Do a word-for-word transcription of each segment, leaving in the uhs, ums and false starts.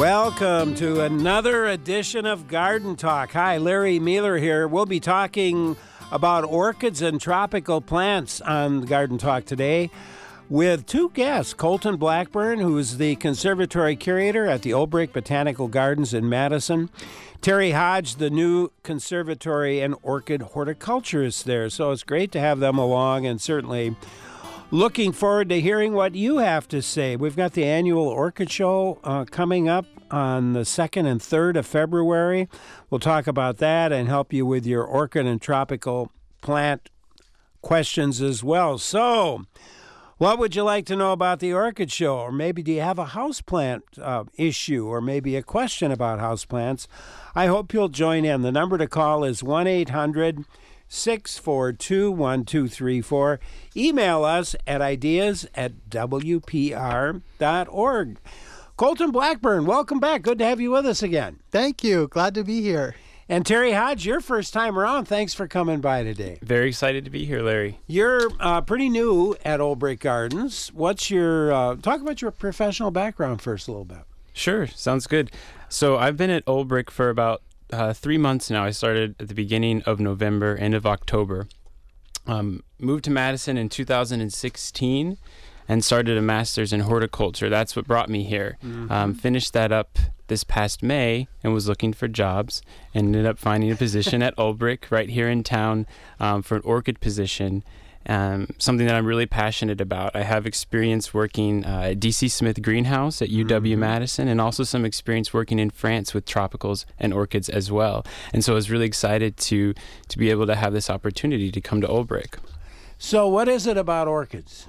Welcome to another edition of Garden Talk. Hi, Larry Mueller here. We'll be talking about orchids and tropical plants on Garden Talk today with two guests, Colton Blackburn, who's the conservatory curator at the Olbrich Botanical Gardens in Madison, Terry Hodge, the new conservatory and orchid horticulturist there. So it's great to have them along, and certainly looking forward to hearing what you have to say. We've got the annual orchid show uh, coming up on the second and third of February. We'll talk about that and help you with your orchid and tropical plant questions as well. So, what would you like to know about the orchid show? Or maybe do you have a houseplant uh, issue, or maybe a question about houseplants? I hope you'll join in. The number to call is one eight hundred six four two one two three four. Email us at ideas at w p r dot org. Colton Blackburn, welcome back. Good to have you with us again. Thank you. Glad to be here. And Terry Hodge, your first time around. Thanks for coming by today. Very excited to be here, Larry. You're uh, pretty new at Olbrich Gardens. What's your, uh, talk about your professional background first a little bit. Sure, sounds good. So I've been at Olbrich for about uh, three months now. I started at the beginning of November, end of October. Um, moved to Madison in two thousand sixteen and started a master's in horticulture. That's what brought me here. Mm-hmm. Um, finished that up this past May and was looking for jobs, and ended up finding a position at Olbrich right here in town um, for an orchid position, um, something that I'm really passionate about. I have experience working uh, at D C Smith Greenhouse at U W-Madison, mm-hmm. and also some experience working in France with tropicals and orchids as well. And so I was really excited to, to be able to have this opportunity to come to Olbrich. So what is it about orchids?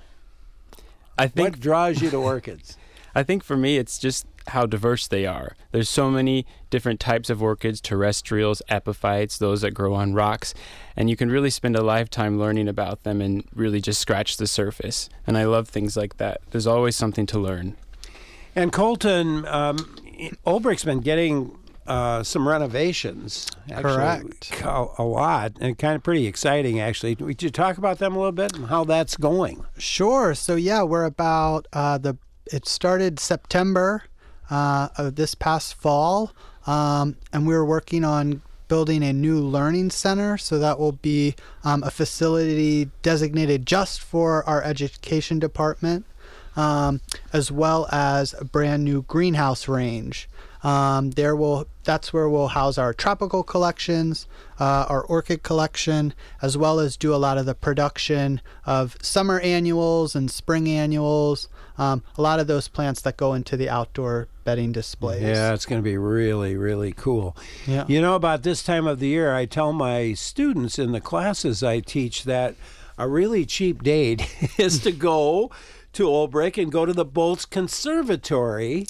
I think what draws you to orchids? I think for me, it's just how diverse they are. There's so many different types of orchids, terrestrials, epiphytes, those that grow on rocks, and you can really spend a lifetime learning about them and really just scratch the surface. And I love things like that. There's always something to learn. And Colton, um, Olbrich's been getting uh, some renovations. Actually, Correct. A, a lot, and kind of pretty exciting, actually. Would you talk about them a little bit and how that's going? Sure. So, yeah, we're about uh, the, it started September uh, of this past fall, um, and we were working on building a new learning center. So that will be um, a facility designated just for our education department, um, as well as a brand new greenhouse range. Um, there will that's where we'll house our tropical collections, uh, our orchid collection, as well as do a lot of the production of summer annuals and spring annuals. Um, a lot of those plants that go into the outdoor bedding displays. Yeah, it's going to be really, really cool. Yeah. You know, about this time of the year, I tell my students in the classes I teach that a really cheap date is to go to Olbrich and go to the Bolts Conservatory.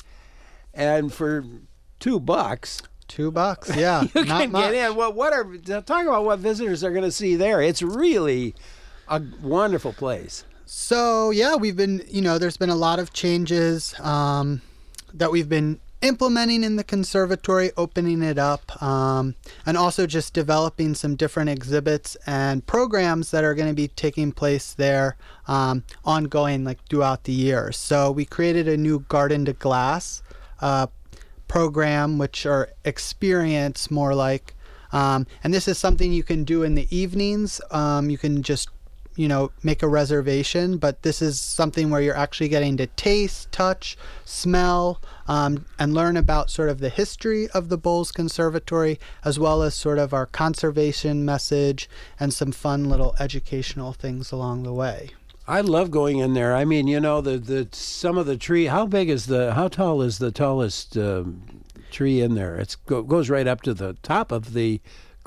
And for two bucks, two bucks, yeah, you not can much. get in. What, what are talk about what visitors are going to see there? It's really a wonderful place. So yeah, we've been, you know, there's been a lot of changes um, that we've been implementing in the conservatory, opening it up, um, and also just developing some different exhibits and programs that are going to be taking place there um, ongoing, like throughout the year. So we created a new Garden to Glass Uh, program, which are experience more like, um, and this is something you can do in the evenings. Um, you can just, you know, make a reservation, but this is something where you're actually getting to taste, touch, smell, um, and learn about sort of the history of the Bolts Conservatory, as well as sort of our conservation message and some fun little educational things along the way. I love going in there. I mean, you know, the, the some of the tree. How big is the? How tall is the tallest um, tree in there? It go, goes right up to the top of the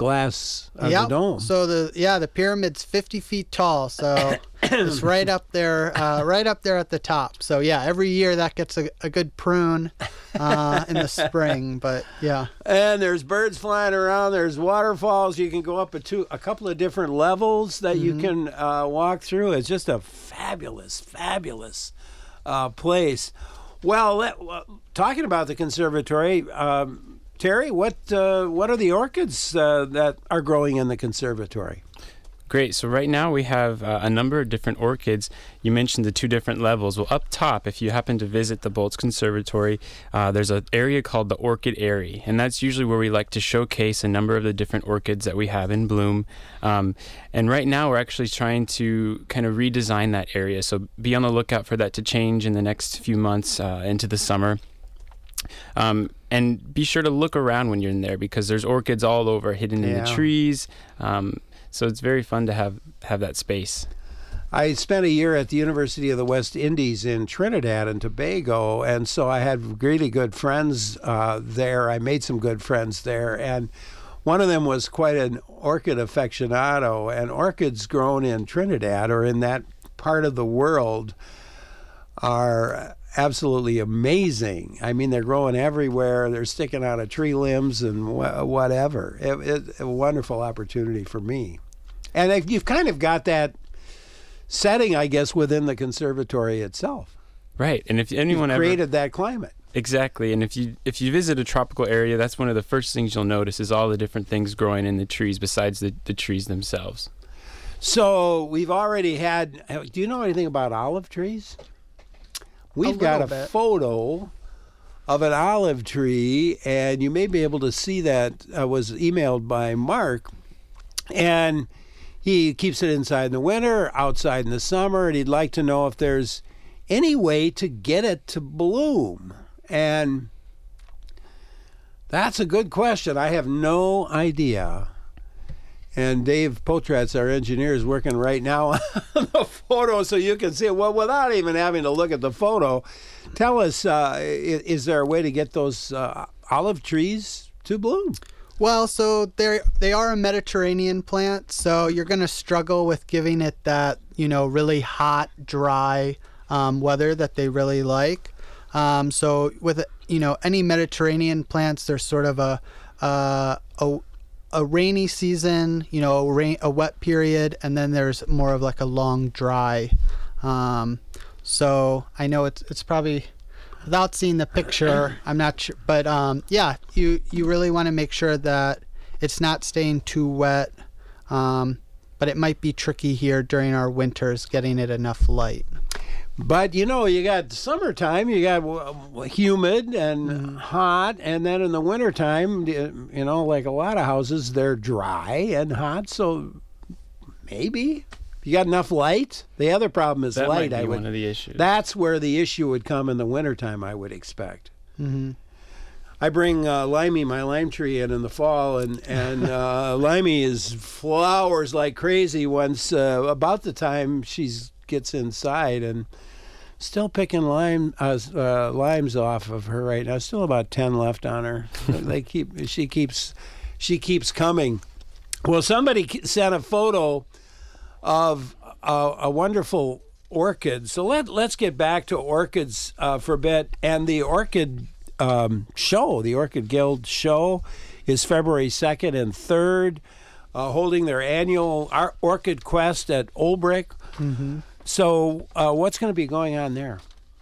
glass of yep. the dome. So the yeah, the pyramid's fifty feet tall. So it's right up there, uh, right up there at the top. So yeah, every year that gets a, a good prune uh, in the spring. But yeah. And there's birds flying around. There's waterfalls. You can go up a two, a couple of different levels that mm-hmm. you can uh, walk through. It's just a fabulous, fabulous uh, place. Well, let, uh, talking about the conservatory. Um, Terry, what uh, what are the orchids uh, that are growing in the conservatory? Great. So right now we have uh, a number of different orchids. You mentioned the two different levels. Well, up top, if you happen to visit the Bolts Conservatory, uh, there's an area called the Orchid Airy, and that's usually where we like to showcase a number of the different orchids that we have in bloom. Um, and right now we're actually trying to kind of redesign that area. So be on the lookout for that to change in the next few months uh, into the summer. Um, and be sure to look around when you're in there because there's orchids all over hidden Yeah. in the trees. Um, so it's very fun to have, have that space. I spent a year at the University of the West Indies in Trinidad and Tobago, and so I had really good friends uh, there. I made some good friends there, and one of them was quite an orchid aficionado, and orchids grown in Trinidad or in that part of the world are absolutely amazing. I mean, they're growing everywhere. They're sticking out of tree limbs and wh- whatever. It, it, a wonderful opportunity for me. And if you've kind of got that setting, I guess, within the conservatory itself. Right. And if anyone You've ever created that climate. Exactly. And if you if you visit a tropical area, that's one of the first things you'll notice is all the different things growing in the trees besides the, the trees themselves. So we've already had, do you know anything about olive trees? We've got a bit. photo of an olive tree, and you may be able to see that uh, was emailed by Mark. And he keeps it inside in the winter, outside in the summer, and he'd like to know if there's any way to get it to bloom. And that's a good question. I have no idea. And Dave Potratz, our engineer, is working right now on the photo so you can see it. Well, without even having to look at the photo, tell us, uh, is, is there a way to get those uh, olive trees to bloom? Well, so they they are a Mediterranean plant, so you're going to struggle with giving it that, you know, really hot, dry um, weather that they really like. Um, so with, you know, any Mediterranean plants, there's sort of a uh, a a rainy season, you know, a, rain, a wet period, and then there's more of like a long dry. Um, so I know it's it's probably, without seeing the picture, I'm not sure, but um, yeah, you you really want to make sure that it's not staying too wet, um, but it might be tricky here during our winters getting it enough light. But, you know, you got summertime, you got uh, humid and Mm-hmm. hot, and then in the wintertime, you know, like a lot of houses, they're dry and hot, so maybe if you got enough light. The other problem is That light. might be I would, one of the issues. That's where the issue would come in the wintertime, I would expect. Mm-hmm. I bring uh, Limey, my lime tree, in in the fall, and, and uh, Limey is flowers like crazy once uh, about the time she gets inside, and still picking lime uh, uh, limes off of her right now. Still about ten left on her. They keep she keeps she keeps coming. Well, somebody sent a photo of a, a wonderful orchid. So let let's get back to orchids uh, for a bit. And the orchid um, show, the Orchid Guild show, is February second and third, uh, holding their annual Ar- Orchid Quest at Olbrich. Mm-hmm. So uh, what's going to be going on there?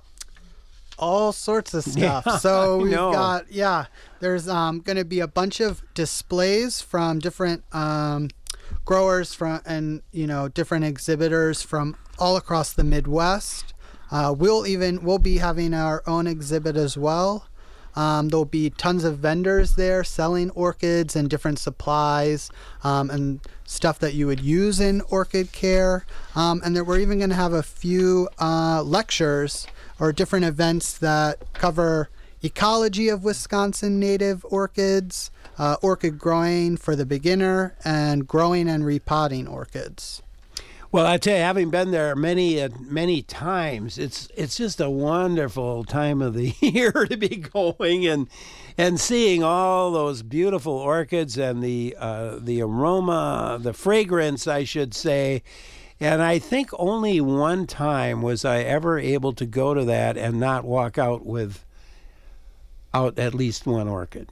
All sorts of stuff. Yeah, So I we've know. got, yeah, there's um, going to be a bunch of displays from different um, growers from, and, you know, different exhibitors from all across the Midwest. Uh, we'll even, we'll be having our own exhibit as well. Um, there'll be tons of vendors there selling orchids and different supplies um, and stuff that you would use in orchid care. Um, and there, we're even going to have a few uh, lectures or different events that cover ecology of Wisconsin native orchids, uh, orchid growing for the beginner, and growing and repotting orchids. Well, I tell you, having been there many, uh, many times, it's it's just a wonderful time of the year to be going and and seeing all those beautiful orchids and the uh, the aroma, the fragrance, I should say. And I think only one time was I ever able to go to that and not walk out with out at least one orchid.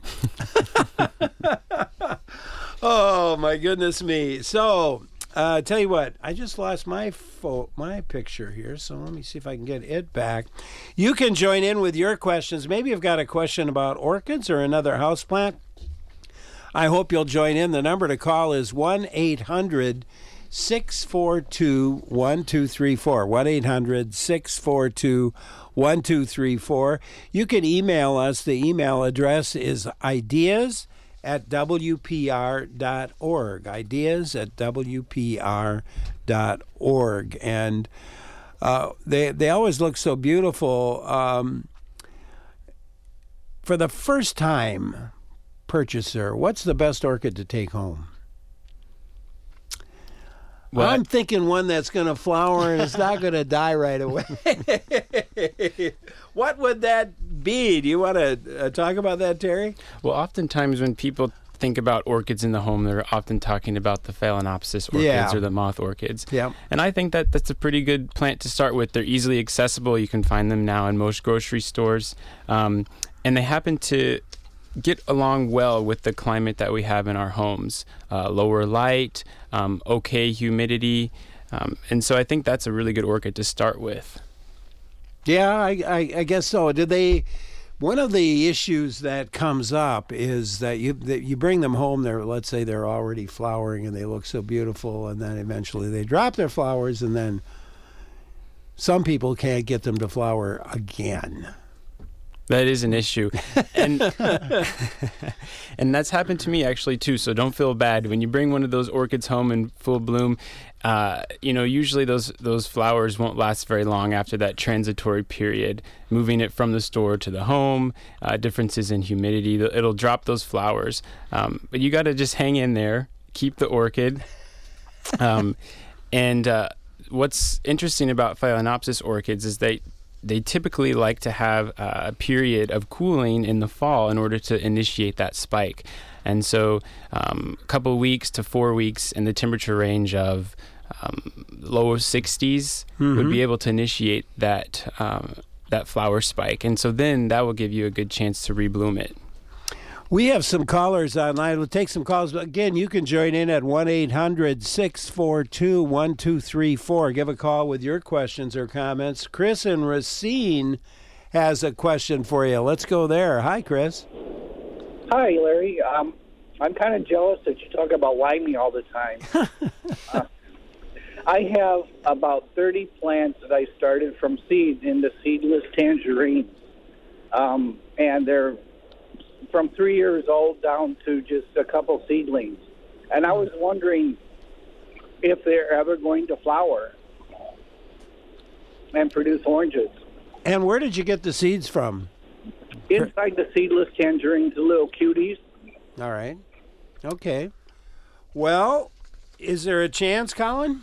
Oh my goodness me! So. Uh, tell you what, I just lost my fo- my picture here, so let me see if I can get it back. You can join in with your questions. Maybe you've got a question about orchids or another houseplant. I hope you'll join in. The number to call is one eight hundred six four two, one two three four. one eight hundred, six four two, one two three four. You can email us. The email address is ideas at w p r dot org. Ideas at w p r dot org. And uh, they, they always look so beautiful. Um, for the first time purchaser, what's the best orchid to take home? Well, I'm thinking one that's going to flower and it's not going to die right away. What would that be? Do you want to uh, talk about that, Terry? Well, oftentimes when people think about orchids in the home, they're often talking about the Phalaenopsis orchids Yeah. or the moth orchids. Yeah. And I think that that's a pretty good plant to start with. They're easily accessible. You can find them now in most grocery stores. Um, and they happen to get along well with the climate that we have in our homes. Uh, lower light, um, okay humidity. Um, and so I think that's a really good orchid to start with. Yeah, I, I, I guess so. Did they? One of the issues that comes up is that you that you bring them home. They're let's say they're already flowering and they look so beautiful, and then eventually they drop their flowers, and then some people can't get them to flower again. That is an issue. And and that's happened to me actually too, so don't feel bad. When you bring one of those orchids home in full bloom, uh, you know, usually those those flowers won't last very long after that transitory period. Moving it from the store to the home, uh, differences in humidity, it'll drop those flowers. Um, but you got to just hang in there, keep the orchid. Um, and uh, what's interesting about Phalaenopsis orchids is they They typically like to have a period of cooling in the fall in order to initiate that spike. And so um, a couple of weeks to four weeks in the temperature range of um, low sixties mm-hmm. would be able to initiate that um, that flower spike. And so then that will give you a good chance to rebloom it. We have some callers online. We'll take some calls. But again, you can join in at one eight hundred, six four two, one two three four. Give a call with your questions or comments. Chris in Racine has a question for you. Let's go there. Hi, Chris. Hi, Larry. Um, I'm kind of jealous that you talk about limey all the time. uh, I have about thirty plants that I started from seed into seedless tangerines. Um, and they're from three years old down to just a couple seedlings. And I was wondering if they're ever going to flower and produce oranges. And where did you get the seeds from? Inside the seedless tangerines, the little cuties. All right. Okay. Well, is there a chance, Colin?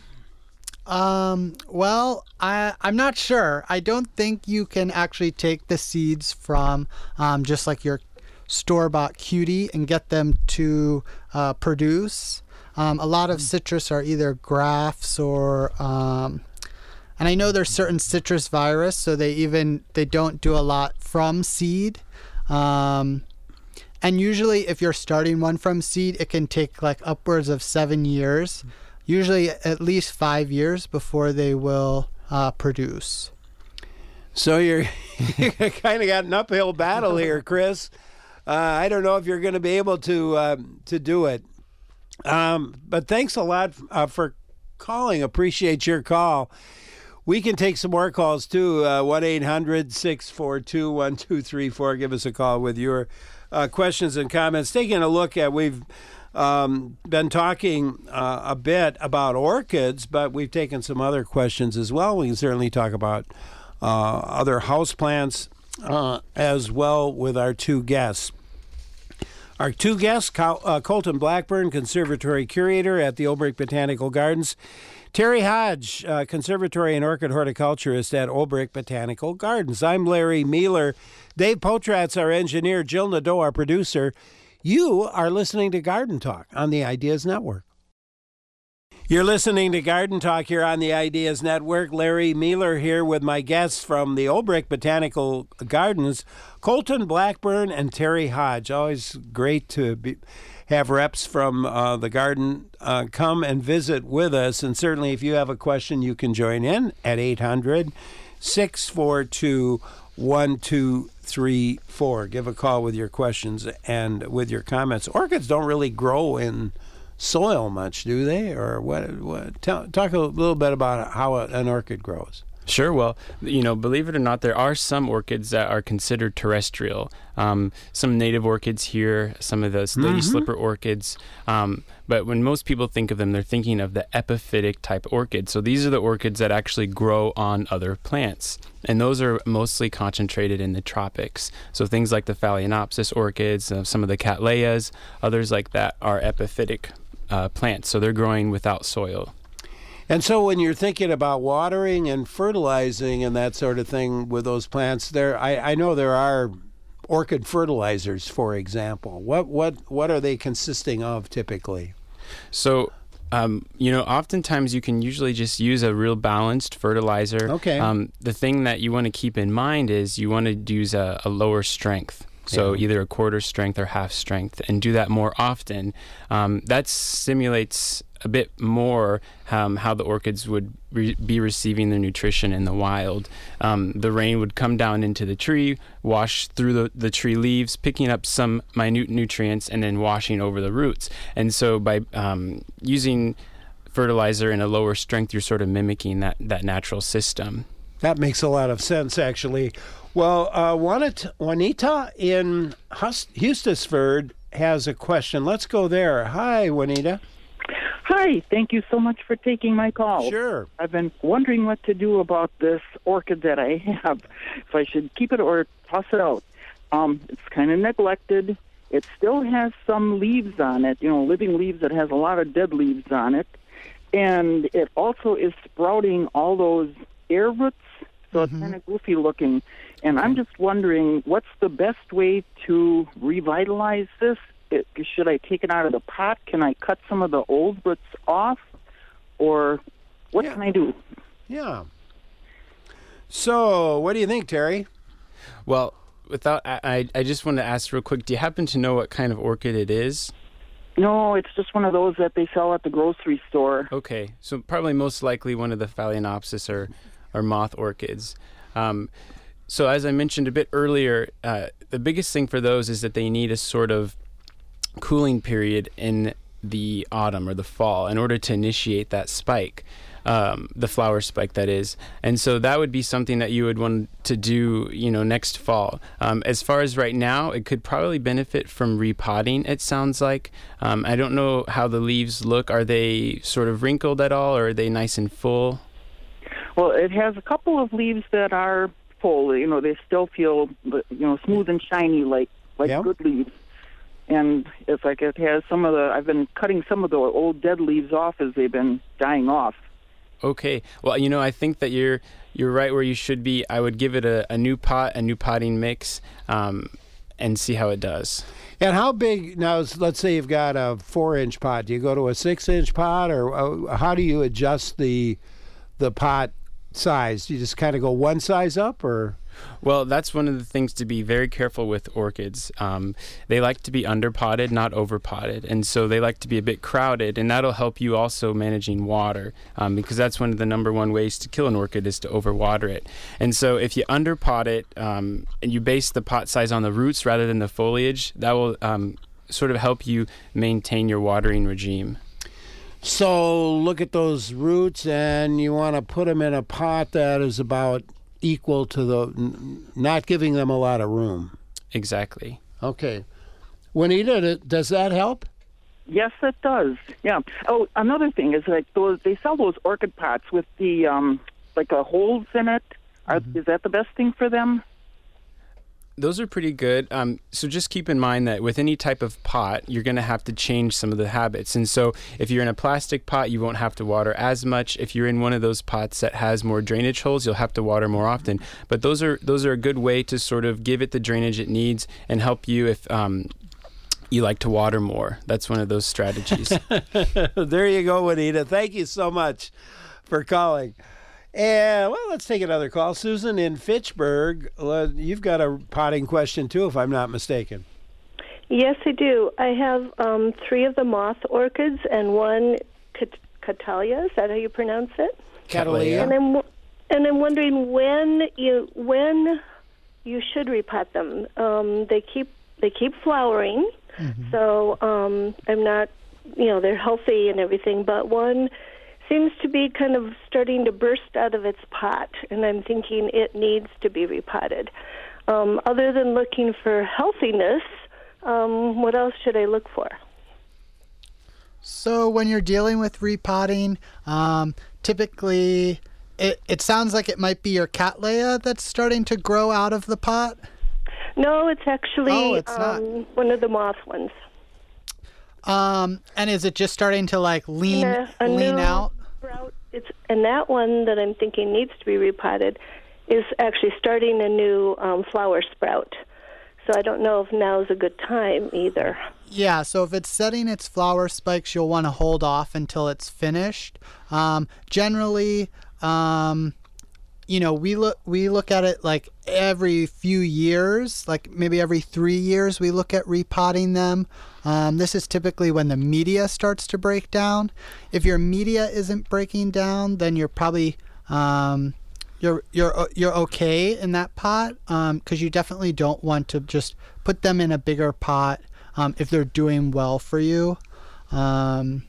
Um, well, I, I'm not sure. I don't think you can actually take the seeds from um, just like your store-bought cutie and get them to uh, produce. Um, a lot of citrus are either grafts or, um, and I know there's certain citrus virus, so they even, they don't do a lot from seed. Um, and usually if you're starting one from seed, it can take like upwards of seven years, usually at least five years before they will uh, produce. So you're you kind of got an uphill battle here, Chris. Uh, I don't know if you're going to be able to uh, to do it. Um, but thanks a lot uh, for calling. Appreciate your call. We can take some more calls, too. Uh, one eight hundred, six four two, one two three four. Give us a call with your uh, questions and comments. Taking a look at, we've um, been talking uh, a bit about orchids, but we've taken some other questions as well. We can certainly talk about uh, other houseplants uh, as well with our two guests. Our two guests, Col- uh, Colton Blackburn, Conservatory Curator at the Olbrich Botanical Gardens. Terry Hodge, uh, Conservatory and Orchid Horticulturist at Olbrich Botanical Gardens. I'm Larry Mealer. Dave Potratz, our engineer. Jill Nadeau, our producer. You are listening to Garden Talk on the Ideas Network. You're listening to Garden Talk here on the Ideas Network. Larry Mealer here with my guests from the Olbrich Botanical Gardens, Colton Blackburn and Terry Hodge. Always great to be, have reps from uh, the garden uh, come and visit with us. And certainly if you have a question, you can join in at eight hundred, six four two, one two three four. Give a call with your questions and with your comments. Orchids don't really grow in soil much, do they? Or what? what tell, talk a little bit about how a, an orchid grows. Sure. Well, you know, believe it or not, there are some orchids that are considered terrestrial. Um, some native orchids here, some of those lady Mm-hmm. slipper orchids. Um, but when most people think of them, they're thinking of the epiphytic type orchid. So these are the orchids that actually grow on other plants. And those are mostly concentrated in the tropics. So things like the Phalaenopsis orchids, uh, some of the Cattleyas, others like that are epiphytic uh, plants. So they're growing without soil. And so when you're thinking about watering and fertilizing and that sort of thing with those plants, there I, I know there are orchid fertilizers, for example. What what what are they consisting of typically? So, um, you know, oftentimes you can usually just use a real balanced fertilizer. Okay. Um, the thing that you want to keep in mind is you want to use a, a lower strength. So Yeah. either a quarter strength or half strength, and do that more often. Um, that simulates a bit more um, how the orchids would re- be receiving their nutrition in the wild. Um, the rain would come down into the tree, wash through the, the tree leaves, picking up some minute nutrients, and then washing over the roots. And so by um, using fertilizer in a lower strength, you're sort of mimicking that, that natural system. That makes a lot of sense, actually. Well, uh, Juanita, Juanita in Hus- Hustisford has a question. Let's go there. Hi, Juanita. Hi, thank you so much for taking my call. Sure. I've been wondering what to do about this orchid that I have, if I should keep it or toss it out. Um, it's kind of neglected. It still has some leaves on it, you know, living leaves. It has a lot of dead leaves on it. And it also is sprouting all those air roots, so it's kind of goofy looking. And I'm just wondering, what's the best way to revitalize this? It, should I take it out of the pot? Can I cut some of the old roots off? Or what Yeah. can I do? Yeah. So, what do you think, Terry? Well, without, I, I just want to ask real quick, do you happen to know what kind of orchid it is? No, it's just one of those that they sell at the grocery store. Okay, so probably most likely one of the Phalaenopsis or, or moth orchids. Um, so as I mentioned a bit earlier, uh, the biggest thing for those is that they need a sort of cooling period in the autumn or the fall in order to initiate that spike, um, the flower spike that is. And so that would be something that you would want to do, you know, next fall. Um, as far as right now, it could probably benefit from repotting, it sounds like. Um, I don't know how the leaves look. Are they sort of wrinkled at all, or are they nice and full? Well, it has a couple of leaves that are full. You know, they still feel, you know, smooth and shiny like like Yeah. good leaves. And it's like it has some of the. I've been cutting some of the old dead leaves off as they've been dying off. Okay. Well, you know, I think that you're you're right where you should be. I would give it a, a new pot, a new potting mix, um, and see how it does. And how big, now, let's say you've got a four-inch pot. Do you go to a six-inch pot, or uh, how do you adjust the the pot size? Do you just kind of go one size up, or? Well, that's one of the things to be very careful with orchids. Um, they like to be underpotted, not overpotted, and so they like to be a bit crowded, and that'll help you also managing water, um, because that's one of the number one ways to kill an orchid is to overwater it. And so if you underpot it um, and you base the pot size on the roots rather than the foliage, that will um, sort of help you maintain your watering regime. So look at those roots, and you want to put them in a pot that is about equal to the, n- not giving them a lot of room. Exactly. Okay. Juanita, does that help? Yes, it does. Yeah. Oh, another thing is like those. They sell those orchid pots with the um, like a holes in it. Are, Mm-hmm. Is that the best thing for them? Those are pretty good. Um, so just keep in mind that with any type of pot, you're going to have to change some of the habits. And so if you're in a plastic pot, you won't have to water as much. If you're in one of those pots that has more drainage holes, you'll have to water more often. But those are those are a good way to sort of give it the drainage it needs and help you if um, you like to water more. That's one of those strategies. There you go, Juanita. Thank you so much for calling. And, well, let's take another call. Susan in Fitchburg, uh, you've got a potting question, too, if I'm not mistaken. Yes, I do. I have um, three of the moth orchids and one cat- Catalia. Is that how you pronounce it? Catalia. And I'm and I'm wondering when you when you should repot them. Um, they keep they keep flowering, so um, I'm not you know, they're healthy and everything, but one seems to be kind of starting to burst out of its pot, and I'm thinking it needs to be repotted. Um, other than looking for healthiness, um, what else should I look for? So when you're dealing with repotting, um, typically it, it sounds like it might be your Cattleya that's starting to grow out of the pot. No, it's actually Oh, it's um, not. one of the moth ones. Um, and is it just starting to like lean And a- a lean new out? sprout. It's and that one that I'm thinking needs to be repotted is actually starting a new um, flower sprout. So I don't know if now's a good time either. Yeah, so if it's setting its flower spikes, you'll want to hold off until it's finished. Um, generally, um, you know, we look we look at it like every few years, like maybe every three years, we look at repotting them. Um, this is typically when the media starts to break down. If your media isn't breaking down, then you're probably um, you're you're you're okay in that pot, because um, you definitely don't want to just put them in a bigger pot um, if they're doing well for you. Um,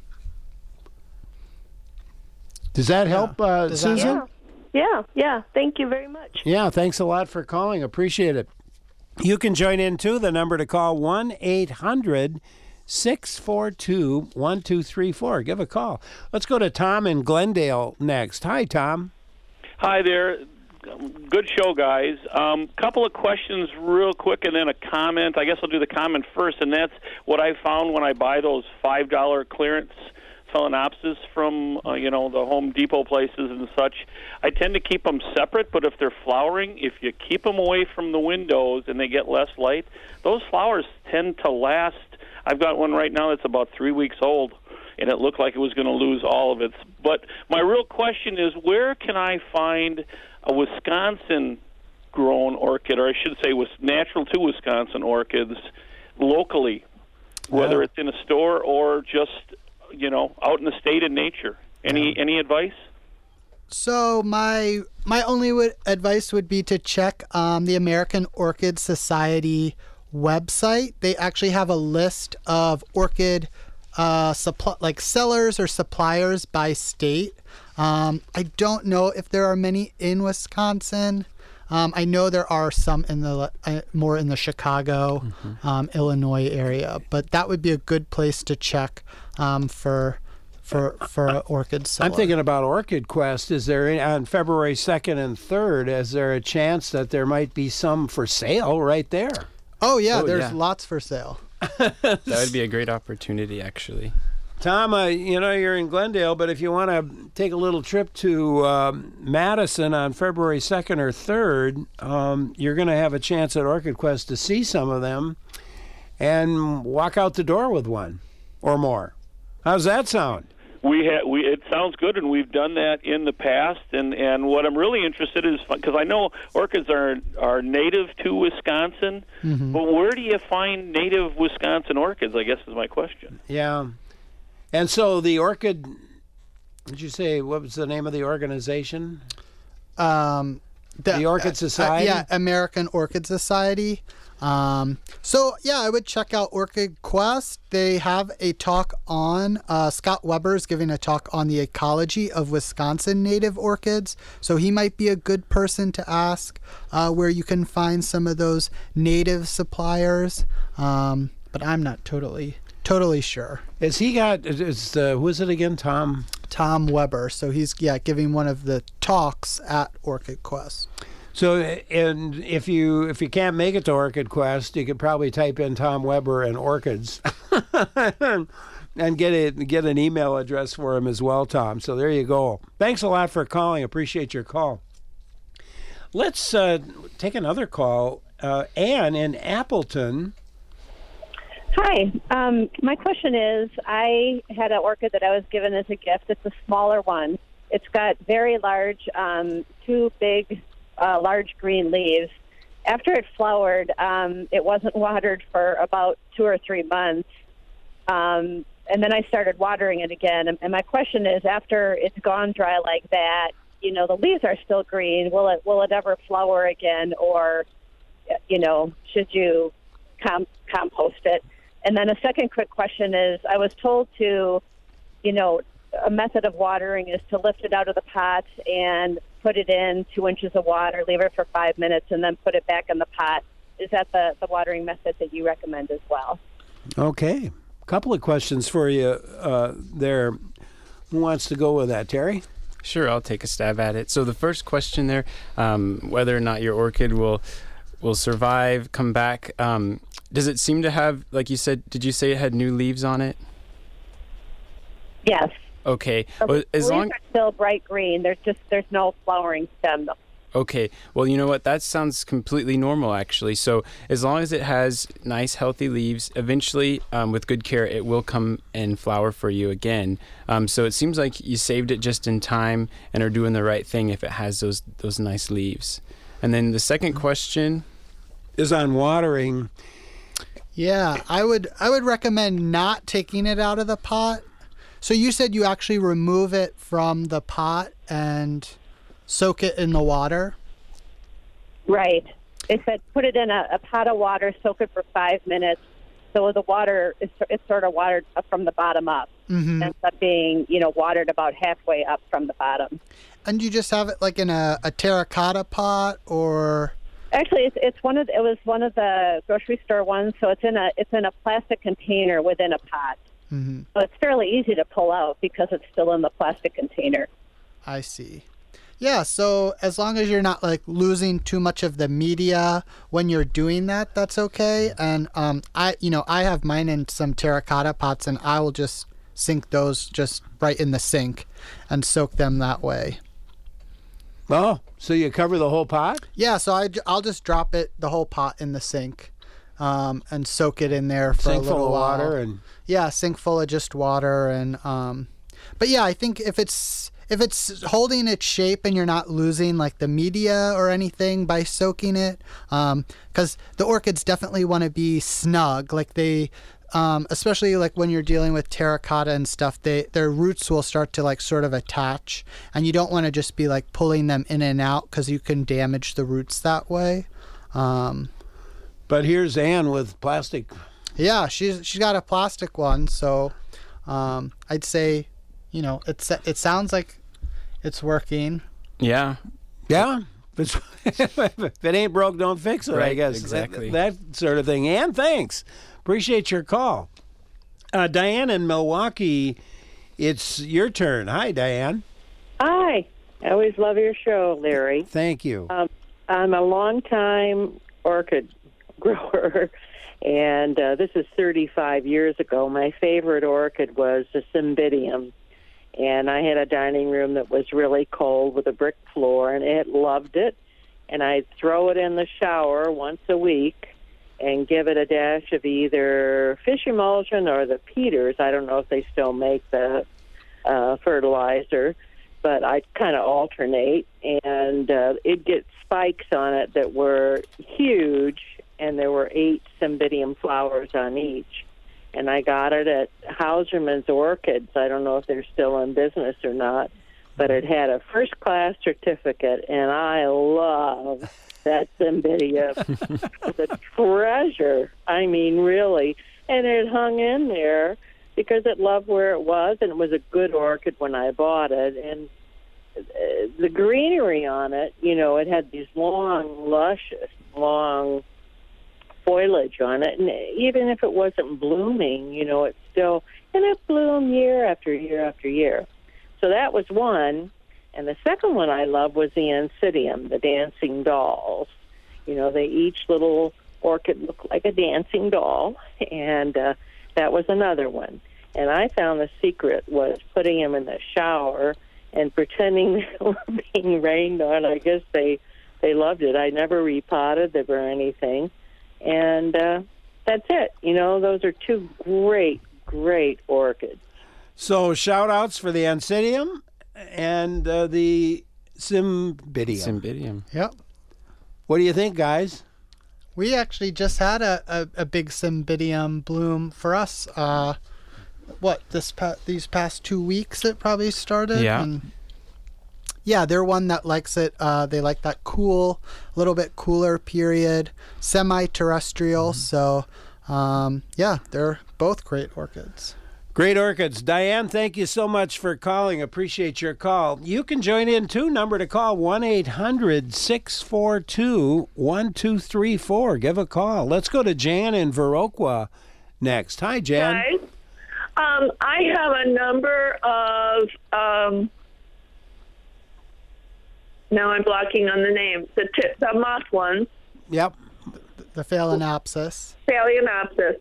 Does that help, uh, Does that Susan? Yeah, yeah, yeah. Thank you very much. Yeah, thanks a lot for calling. Appreciate it. You can join in too. The number to call one eight hundred six four two one two three four. Give a call. Let's go to Tom in Glendale next. Hi, Tom. Hi there. Good show, guys. Um, couple of questions real quick and then a comment. I guess I'll do the comment first, and that's what I found when I buy those five dollar clearance Phalaenopsis from, uh, you know, the Home Depot places and such. I tend to keep them separate, but if they're flowering, if you keep them away from the windows and they get less light, those flowers tend to last. I've got one right now that's about three weeks old, and it looked like it was going to lose all of its. But my real question is, where can I find a Wisconsin-grown orchid, or I should say was natural to Wisconsin orchids, locally, whether Well, it's in a store or just, you know, out in the state of nature? Any any advice? So my my only would, advice would be to check um, the American Orchid Society website. They actually have a list of orchid uh, supply, like sellers or suppliers by state. Um, I don't know if there are many in Wisconsin. Um, I know there are some in the uh, more in the Chicago, mm-hmm. um, Illinois area, but that would be a good place to check um, for for for an orchid seller. I'm thinking about Orchid Quest. Is there any, on February second and third? Is there a chance that there might be some for sale right there? Oh yeah, Oh, there's yeah. lots for sale. That would be a great opportunity, actually. Tom, uh, you know, you're in Glendale, but if you want to take a little trip to um, Madison on February second or third, um, you're going to have a chance at Orchid Quest to see some of them and walk out the door with one or more. How's that sound? We ha- we it sounds good, and we've done that in the past. And, and what I'm really interested in is, because I know orchids are are native to Wisconsin, Mm-hmm. but where do you find native Wisconsin orchids? I guess is my question. Yeah. And so the Orchid, did you say, what was the name of the organization? Um, The Orchid uh, Society? Uh, yeah, American Orchid Society. Um, so yeah, I would check out Orchid Quest. They have a talk on, uh, Scott Weber is giving a talk on the ecology of Wisconsin native orchids. So he might be a good person to ask uh, where you can find some of those native suppliers. Um, but I'm not totally, totally sure. Is he got, is, uh, who is it again, Tom? Tom Weber. So he's, yeah, giving one of the talks at Orchid Quest. So, and if you if you can't make it to Orchid Quest, you could probably type in Tom Weber and orchids, and get a, get an email address for him as well, Tom. So there you go. Thanks a lot for calling. Appreciate your call. Let's uh, take another call. Uh, Ann in Appleton. Hi. Um, my question is, I had an orchid that I was given as a gift. It's a smaller one. It's got very large, um, two big. Uh, large green leaves. After it flowered, um, it wasn't watered for about two or three months. Um, and then I started watering it again. And, and my question is, after it's gone dry like that, you know, the leaves are still green. Will it will it ever flower again? Or, you know, should you com- compost it? and then a second quick question is, I was told to, you know, a method of watering is to lift it out of the pot and put it in two inches of water, leave it for five minutes, and then put it back in the pot. Is that the, the watering method that you recommend as well? Okay. A couple of questions for you uh, there. Who wants to go with that, Terry? Sure, I'll take a stab at it. So the first question there, um, whether or not your orchid will will survive, come back, um, does it seem to have, like you said, did you say it had new leaves on it? Yes. Okay. So Well, the as leaves long are still bright green. There's just there's no flowering stem. Okay. Well, you know what? That sounds completely normal, actually. So as long as it has nice, healthy leaves, eventually, um, with good care, it will come and flower for you again. Um, so it seems like you saved it just in time and are doing the right thing if it has those those nice leaves. And then the second question is on watering. Yeah, I would I would recommend not taking it out of the pot. So you said you actually remove it from the pot and soak it in the water? Right. It said put it in a, a pot of water, soak it for five minutes. So the water is it's sort of watered from the bottom up. Mm-hmm. It ends up being, you know, watered about halfway up from the bottom. And you just have it like in a, a terracotta pot, or? Actually, it's it's one of the, it was one of the grocery store ones. So it's in a it's in a plastic container within a pot. Mm-hmm. So it's fairly easy to pull out because it's still in the plastic container. I see. Yeah, so as long as you're not like losing too much of the media when you're doing that, that's okay. And um, I, you know, I have mine in some terracotta pots, and I will just sink those just right in the sink and soak them that way. Oh, so you cover the whole pot? Yeah, so I, I'll just drop it, the whole pot, in the sink, um, and soak it in there for Sink a little full of while. water and Yeah, sink full of just water, and um, but yeah, I think if it's if it's holding its shape and you're not losing like the media or anything by soaking it, um, because the orchids definitely want to be snug, like they. Um, especially like when you're dealing with terracotta and stuff, they their roots will start to like sort of attach, and you don't want to just be like pulling them in and out because you can damage the roots that way. Um, but here's Ann with plastic. Yeah, she's she's got a plastic one, so um, I'd say, you know, it's it sounds like it's working. Yeah. Yeah. If, if it ain't broke, don't fix it, right, I guess. Exactly. That, that sort of thing. Ann, thanks. Appreciate your call. Uh, Diane in Milwaukee, it's your turn. Hi, Diane. Hi. I always love your show, Larry. Thank you. Um, I'm a long-time orchid grower, and uh, this is thirty-five years ago. My favorite orchid was the Cymbidium, and I had a dining room that was really cold with a brick floor, and it loved it, and I'd throw it in the shower once a week and give it a dash of either fish emulsion or the Peters. I don't know if they still make the uh, fertilizer, but I'd kind of alternate, and uh, it'd get spikes on it that were huge, and there were eight Cymbidium flowers on each. And I got it at Hauserman's Orchids. I don't know if they're still in business or not, but it had a first-class certificate, and I love that Cymbidium. It was a treasure. I mean, really. And it hung in there because it loved where it was, and it was a good orchid when I bought it. And uh, the greenery on it, you know, it had these long, luscious, long foliage on it. And even if it wasn't blooming, you know, it still, and it bloomed year after year after year. So that was one. And the second one I loved was the Oncidium, the dancing dolls. You know, they each little orchid looked like a dancing doll, and uh, that was another one. And I found the secret was putting them in the shower and pretending they were being rained on. I guess they they loved it. I never repotted them or anything. And uh, that's it. You know, those are two great, great orchids. So shout-outs for the Oncidium and uh, the Cymbidium. Cymbidium. Yep. What do you think, guys? We actually just had a, a, a big Cymbidium bloom for us. Uh, what, this pa- these past two weeks it probably started? Yeah. And yeah, they're one that likes it. Uh, they like that cool, a little bit cooler period, semi-terrestrial. Mm-hmm. So um, yeah, they're both great orchids. Great orchids. Diane, thank you so much for calling. Appreciate your call. You can join in too. Number to call, one eight hundred six four two one two three four. Give a call. Let's go to Jan in Viroqua next. Hi, Jan. Hi. Um, I have a number of, um, now I'm blocking on the name, the, t- the moth ones. Yep. The Phalaenopsis. Phalaenopsis.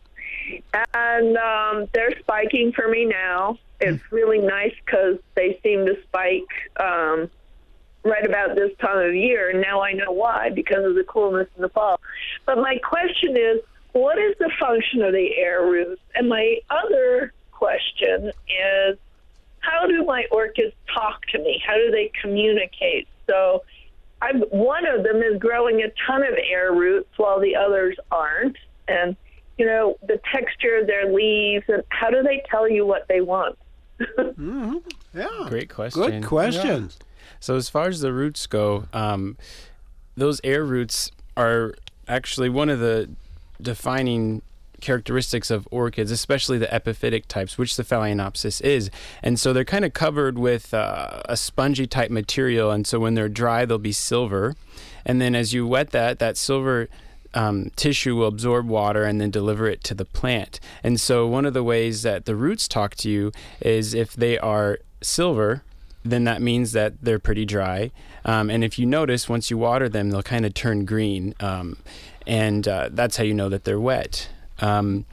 And um, they're spiking for me now. It's really nice because they seem to spike um, right about this time of year, and now I know why, because of the coolness in the fall. But my question is, what is the function of the air roots? And my other question is, how do my orchids talk to me? How do they communicate? So I'm, one of them is growing a ton of air roots while the others aren't. And you know, the texture of their leaves, and how do they tell you what they want? mm-hmm. Yeah. Great question. Good questions. Yeah. So as far as the roots go, um, those air roots are actually one of the defining characteristics of orchids, especially the epiphytic types, which the Phalaenopsis is. And so they're kind of covered with uh, a spongy type material, and so when they're dry, they'll be silver. And then as you wet that, that silver Um, tissue will absorb water and then deliver it to the plant. And so one of the ways that the roots talk to you is if they are silver, then that means that they're pretty dry. Um, and if you notice, once you water them, they'll kind of turn green. Um, and uh, that's how you know that they're wet. Um,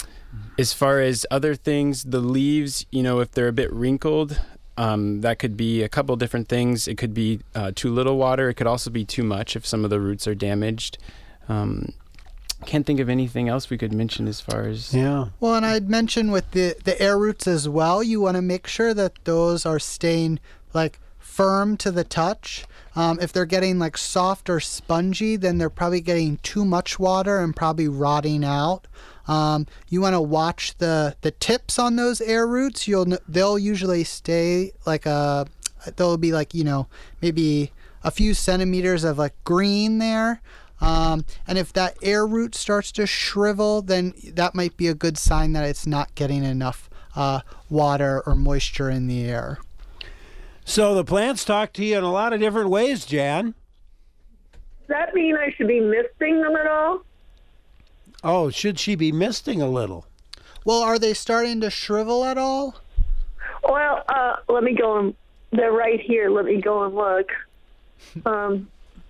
as far as other things, the leaves, you know, if they're a bit wrinkled, um, that could be a couple different things. It could be uh, too little water. It could also be too much if some of the roots are damaged. Um, can't think of anything else we could mention as far as... Yeah. Well, and I'd mention with the, the air roots as well, you want to make sure that those are staying, like, firm to the touch. Um, if they're getting, like, soft or spongy, then they're probably getting too much water and probably rotting out. Um, you want to watch the, the tips on those air roots. You'll They'll usually stay, like, a... There'll be, like, you know, maybe a few centimeters of, like, green there. Um, and if that air root starts to shrivel, then that might be a good sign that it's not getting enough uh, water or moisture in the air. So the plants talk to you in a lot of different ways, Jan. Does that mean I should be misting them at all? Oh, should she be misting a little? Well, are they starting to shrivel at all? Well, uh, let me go and... They're right here. Let me go and look. Um...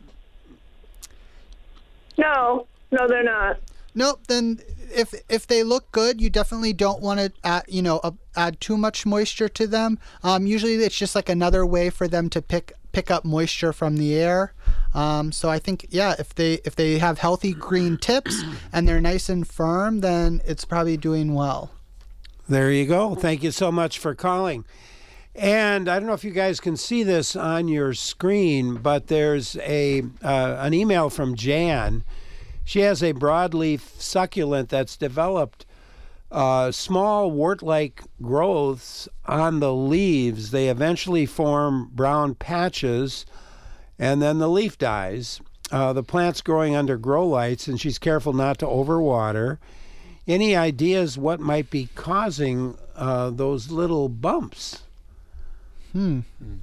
No, no, they're not. Nope. Then, if if they look good, you definitely don't want to add, you know, uh, add too much moisture to them. Um, usually, it's just like another way for them to pick pick up moisture from the air. Um, so I think, yeah, if they if they have healthy green tips and they're nice and firm, then it's probably doing well. There you go. Thank you so much for calling. And I don't know if you guys can see this on your screen, but there's a uh, an email from Jan. She has a broadleaf succulent that's developed uh, small wart-like growths on the leaves. They eventually form brown patches, and then the leaf dies. Uh, the plant's growing under grow lights, and she's careful not to overwater. Any ideas what might be causing uh, those little bumps? Hmm.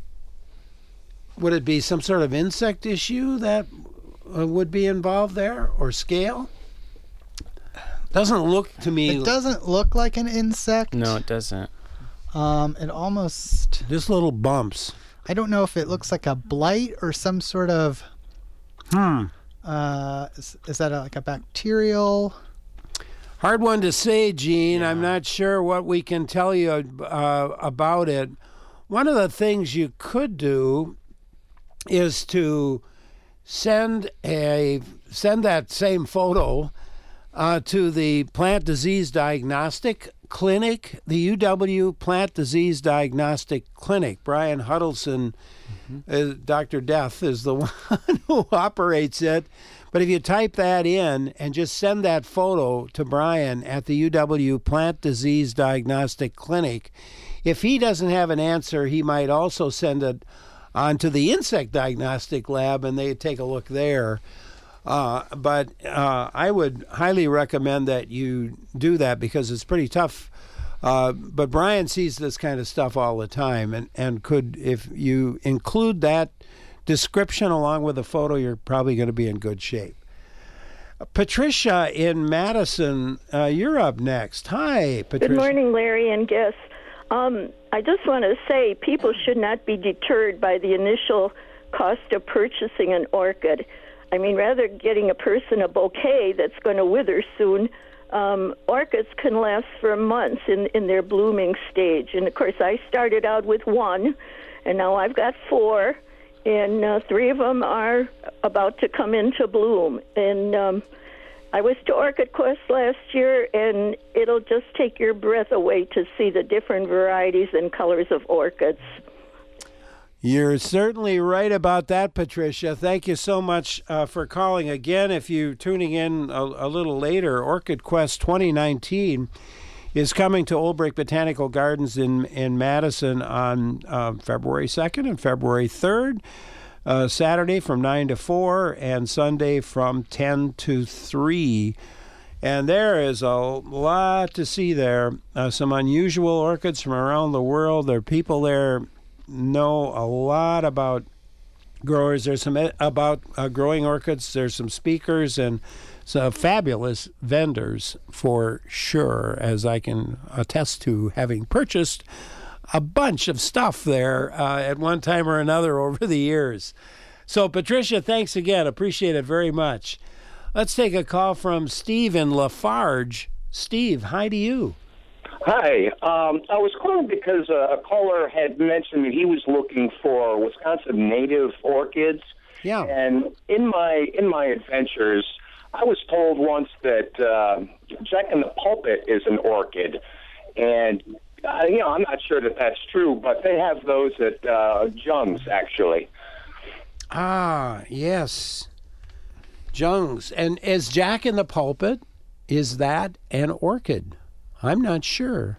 Would it be some sort of insect issue that uh, would be involved there, or scale? Doesn't look to me. It doesn't look like an insect. No, it doesn't. Um, it almost. Just little bumps. I don't know if it looks like a blight or some sort of. Hmm. Uh, is, is that a, like a bacterial? Hard one to say, Gene. Yeah. I'm not sure what we can tell you uh, about it. One of the things you could do is to send a send that same photo uh, to the Plant Disease Diagnostic Clinic, the U W Plant Disease Diagnostic Clinic. Brian Huddleston, mm-hmm. uh, Doctor Death, is the one who operates it. But if you type that in and just send that photo to Brian at the U W Plant Disease Diagnostic Clinic, if he doesn't have an answer, he might also send it on to the insect diagnostic lab, and they take a look there. Uh, but uh, I would highly recommend that you do that because it's pretty tough. Uh, but Brian sees this kind of stuff all the time, and, and could, if you include that description along with a photo, you're probably going to be in good shape. Patricia in Madison, uh, you're up next. Hi, Patricia. Good morning, Larry and guests. Um, I just want to say people should not be deterred by the initial cost of purchasing an orchid. I mean, rather getting a person a bouquet that's going to wither soon, um, orchids can last for months in, in their blooming stage. And, of course, I started out with one, and now I've got four. And uh, three of them are about to come into bloom. And um, I was to Orchid Quest last year, and it'll just take your breath away to see the different varieties and colors of orchids. You're certainly right about that, Patricia. Thank you so much uh, for calling again. If you're tuning in a, a little later, Orchid Quest twenty nineteen is coming to Old Brick Botanical Gardens in, in Madison on uh, February second and February third, uh, Saturday from nine to four and Sunday from ten to three. And there is a lot to see there. Uh, some unusual orchids from around the world. There are people there know a lot about growers. There's some about uh, growing orchids. There's some speakers and so fabulous vendors for sure, as I can attest to having purchased a bunch of stuff there uh, at one time or another over the years. So, Patricia, thanks again. Appreciate it very much. Let's take a call from Steve in Lafarge. Steve, hi to you. Hi. Um, I was calling because uh, a caller had mentioned that he was looking for Wisconsin native orchids. Yeah. And in my in my adventures, I was told once that uh, Jack in the Pulpit is an orchid, and uh, you know I'm not sure that that's true, but they have those at uh, Jung's actually. Ah, yes, Jung's. And is Jack in the Pulpit, is that an orchid? I'm not sure.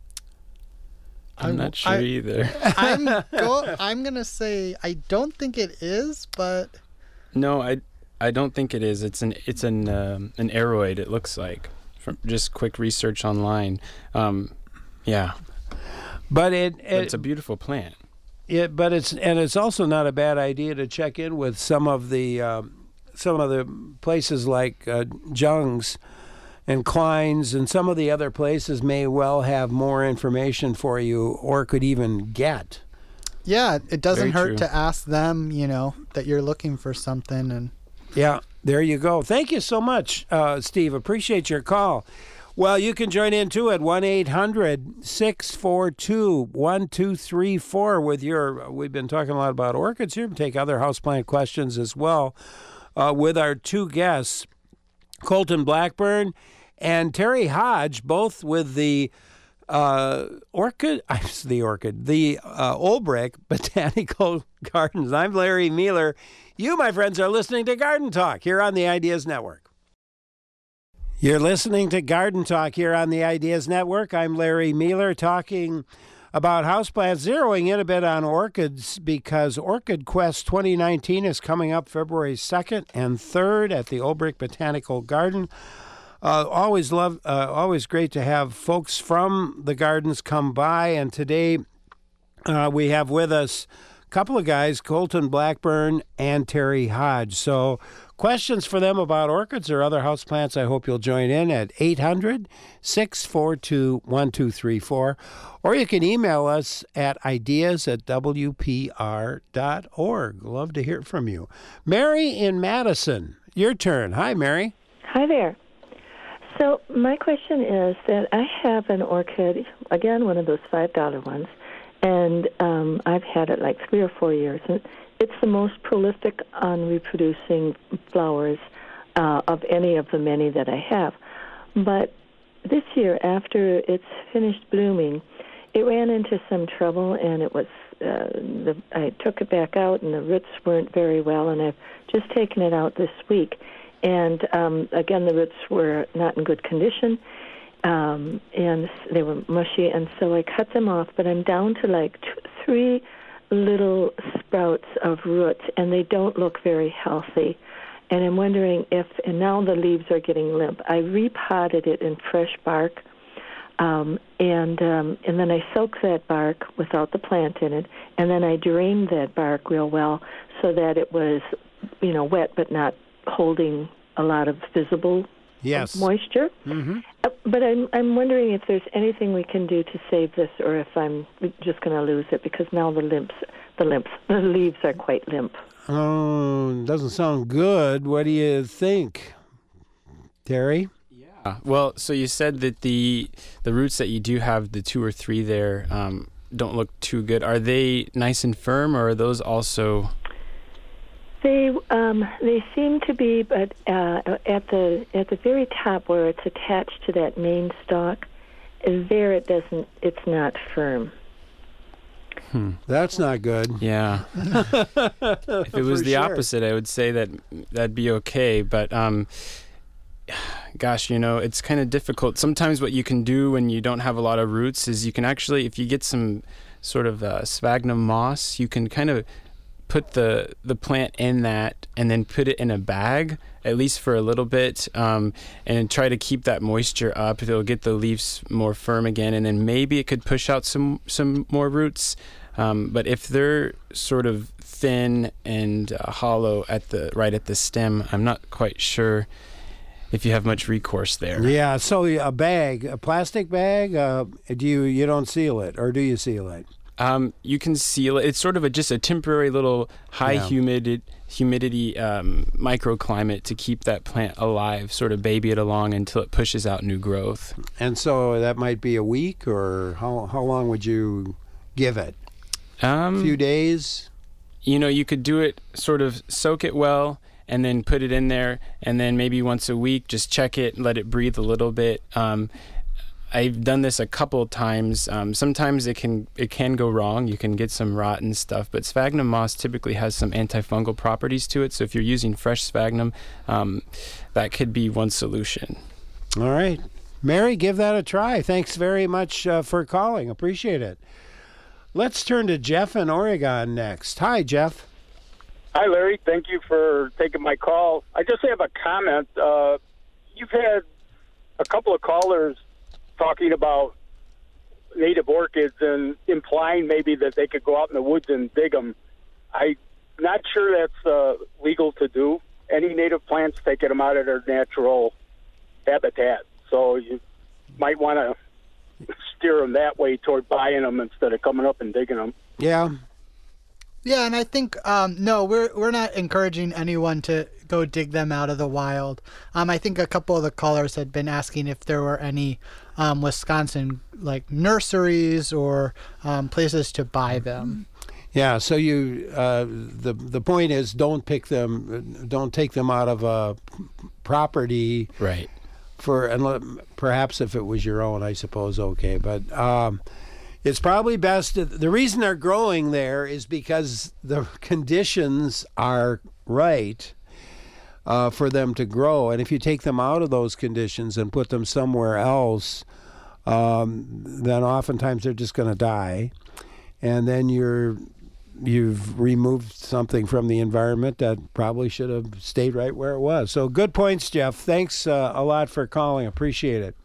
I'm not sure I, either. I'm go, I'm gonna say I don't think it is, but no, I. I don't think it is. It's an it's an um, an aroid. It looks like from just quick research online. Um, yeah, but it, it but it's a beautiful plant. It but it's and it's also not a bad idea to check in with some of the um, some of the places like uh, Jung's and Klein's, and some of the other places may well have more information for you or could even get. Yeah, it doesn't Very hurt true. to ask them, you know, that you're looking for something. And yeah, there you go. Thank you so much, uh, Steve. Appreciate your call. Well, you can join in too at one eight hundred six four two one two three four with your, we've been talking a lot about orchids here. We'll take other houseplant questions as well uh, with our two guests, Colton Blackburn and Terry Hodge, both with the uh, orchid, the orchid, the uh, Old Brick Botanical Gardens. I'm Larry Mueller. You, my friends, are listening to Garden Talk here on the Ideas Network. You're listening to Garden Talk here on the Ideas Network. I'm Larry Mueller talking about houseplants, zeroing in a bit on orchids because Orchid Quest twenty nineteen is coming up February second and third at the Old Brick Botanical Garden. Uh, always love, uh, always great to have folks from the gardens come by, and today uh, we have with us a couple of guys, Colton Blackburn and Terry Hodge. So questions for them about orchids or other houseplants, I hope you'll join in at eight hundred six four two one two three four, or you can email us at ideas at w p r dot org. Love to hear from you. Mary in Madison, your turn. Hi, Mary. Hi there. So my question is that I have an orchid, again, one of those five dollar ones, and um, I've had it like three or four years. And it's the most prolific on reproducing flowers uh, of any of the many that I have. But this year, after it's finished blooming, it ran into some trouble, and it was uh, the, I took it back out, and the roots weren't very well, and I've just taken it out this week. And, um, again, the roots were not in good condition, um, and they were mushy, and so I cut them off, but I'm down to like two, three little sprouts of roots, and they don't look very healthy. and I'm wondering if, and now the leaves are getting limp. I repotted it in fresh bark, um, and um, and then I soaked that bark without the plant in it, and then I drained that bark real well so that it was, you know, wet but not holding a lot of visible yes. moisture. Mm-hmm. Uh, but I'm I'm wondering if there's anything we can do to save this, or if I'm just going to lose it because now the limps, the limps, the leaves are quite limp. Oh, doesn't sound good. What do you think, Terry? Yeah. Well, so you said that the the roots that you do have, the two or three there, um, don't look too good. Are they nice and firm, or are those also? They um, they seem to be, but uh, at the at the very top where it's attached to that main stalk, there it doesn't. It's not firm. Hmm. That's not good. Yeah. If it was For the sure. opposite, I would say that that'd be okay. But um, gosh, you know, it's kind of difficult. Sometimes what you can do when you don't have a lot of roots is you can actually, if you get some sort of uh, sphagnum moss, you can kind of put the the plant in that and then put it in a bag, at least for a little bit, um, and try to keep that moisture up. It'll get the leaves more firm again, and then maybe it could push out some some more roots. Um, but if they're sort of thin and uh, hollow at the right at the stem, I'm not quite sure if you have much recourse there. Yeah, so a bag, a plastic bag, uh, do you you don't seal it, or do you seal it? Um, you can seal it. It's sort of a, just a temporary little high Yeah. humidity, humidity um, microclimate to keep that plant alive, sort of baby it along until it pushes out new growth. And so that might be a week, or how how long would you give it? Um, A few days? You know, you could do it, sort of soak it well, and then put it in there, and then maybe once a week, just check it, let it breathe a little bit. Um, I've done this a couple times. Um, sometimes it can it can go wrong. You can get some rotten stuff, but sphagnum moss typically has some antifungal properties to it. So if you're using fresh sphagnum, um, that could be one solution. All right. Mary, give that a try. Thanks very much uh, for calling. Appreciate it. Let's turn to Jeff in Oregon next. Hi, Jeff. Hi, Larry. Thank you for taking my call. I just have a comment. Uh, you've had a couple of callers talking about native orchids and implying maybe that they could go out in the woods and dig them. I'm not sure that's uh, legal to do. Any native plants, taking them out of their natural habitat. So you might want to steer them that way toward buying them instead of coming up and digging them. Yeah. Yeah, and I think um, no, we're we're not encouraging anyone to go dig them out of the wild. Um, I think a couple of the callers had been asking if there were any um, Wisconsin like nurseries or um, places to buy them. Yeah. So you uh, the the point is don't pick them, don't take them out of a property. Right. For and perhaps if it was your own, I suppose okay, but. Um, It's probably best. The reason they're growing there is because the conditions are right uh, for them to grow. And if you take them out of those conditions and put them somewhere else, um, then oftentimes they're just going to die. And then you're you've removed something from the environment that probably should have stayed right where it was. So good points, Jeff. Thanks uh, a lot for calling. Appreciate it.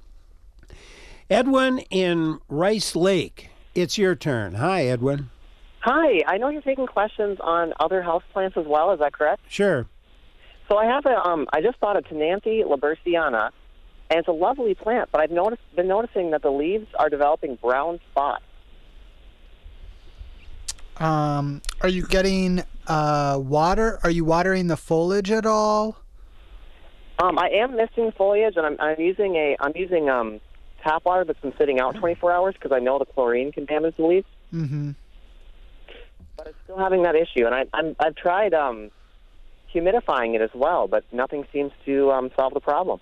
Edwin in Rice Lake, it's your turn. Hi, Edwin. Hi, I know you're taking questions on other houseplants as well. Is that correct? Sure. So I have a, um, I just bought a Tenanthe laberciana, and it's a lovely plant, but I've noticed, been noticing that the leaves are developing brown spots. Um, are you getting uh, water? Are you watering the foliage at all? Um, I am missing foliage, and I'm, I'm using a, I'm using um. tap water that's been sitting out twenty-four hours because I know the chlorine can damage the leaves. Mm-hmm. But it's still having that issue, and I, I'm, I've tried um, humidifying it as well, but nothing seems to um, solve the problem.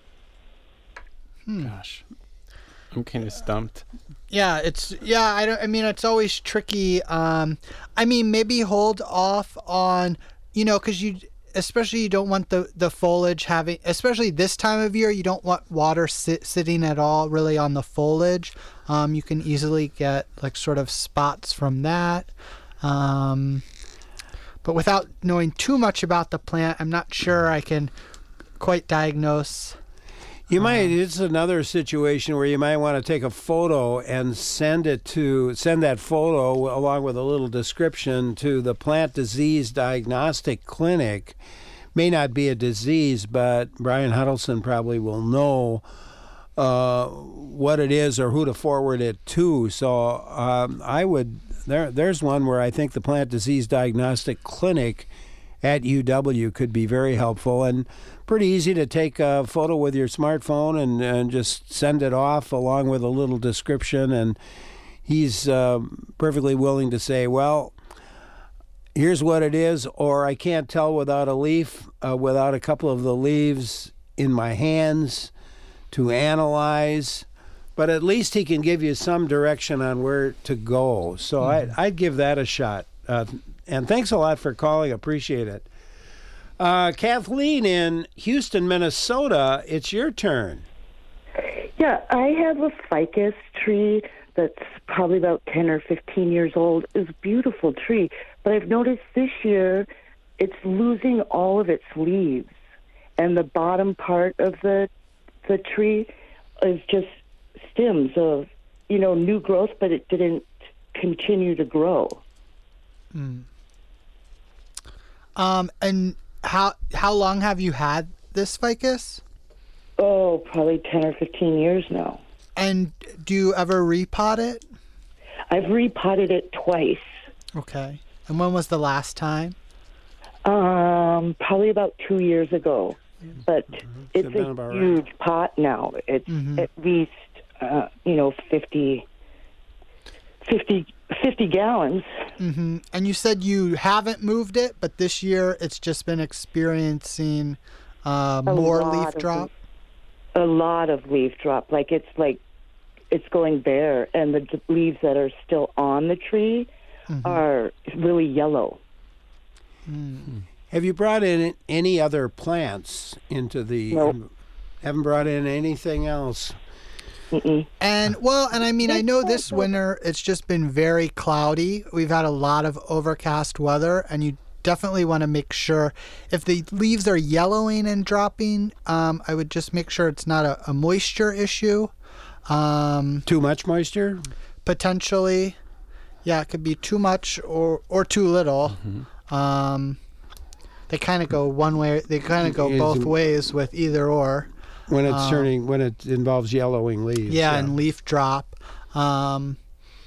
Hmm. Gosh, I'm kind of stumped. Yeah, it's yeah. I don't. I mean, it's always tricky. Um, I mean, maybe hold off on, you know, because you. Especially you don't want the, the foliage having, especially this time of year, you don't want water sit, sitting at all really on the foliage. Um, you can easily get like sort of spots from that. Um, but without knowing too much about the plant, I'm not sure I can quite diagnose. You might. It's another situation where you might want to take a photo and send it to send that photo along with a little description to the Plant Disease Diagnostic Clinic. May not be a disease, but Brian Huddleston probably will know uh, what it is or who to forward it to. So um, I would. There, there's one where I think the Plant Disease Diagnostic Clinic at U W could be very helpful, and pretty easy to take a photo with your smartphone and, and just send it off along with a little description, and he's uh, perfectly willing to say, well, here's what it is, or I can't tell without a leaf, uh, without a couple of the leaves in my hands to analyze, but at least he can give you some direction on where to go. So mm-hmm. I, I'd give that a shot. Uh, and thanks a lot for calling. Appreciate it. Uh, Kathleen in Houston, Minnesota, it's your turn. Yeah, I have a ficus tree that's probably about ten or fifteen years old. It's a beautiful tree, but I've noticed this year it's losing all of its leaves, and the bottom part of the the tree is just stems of, you know, new growth, but it didn't continue to grow. Mm. Um, and how how long have you had this ficus? Oh, probably ten or fifteen years now. And do you ever repot it? I've repotted it twice. Okay. And when was the last time? Um, probably about two years ago. But mm-hmm. it's a huge right. pot now. It's mm-hmm. at least, uh, you know, fifty, fifty, fifty gallons. Mm-hmm. And you said you haven't moved it, but this year it's just been experiencing uh, more leaf drop? A lot of leaf drop. Like it's like it's going bare, and the d- leaves that are still on the tree mm-hmm. are really yellow. Mm. Have you brought in any other plants into the... Nope. Haven't brought in anything else? Mm-mm. And, well, and I mean, I know this winter it's just been very cloudy. We've had a lot of overcast weather, and you definitely want to make sure if the leaves are yellowing and dropping, um, I would just make sure it's not a, a moisture issue. Um, too much moisture? Potentially. Yeah, it could be too much or, or too little. Mm-hmm. Um, they kind of go one way. They kind of go Is both it, ways with either or. When it's um, turning, when it involves yellowing leaves. Yeah, yeah. and leaf drop. Um,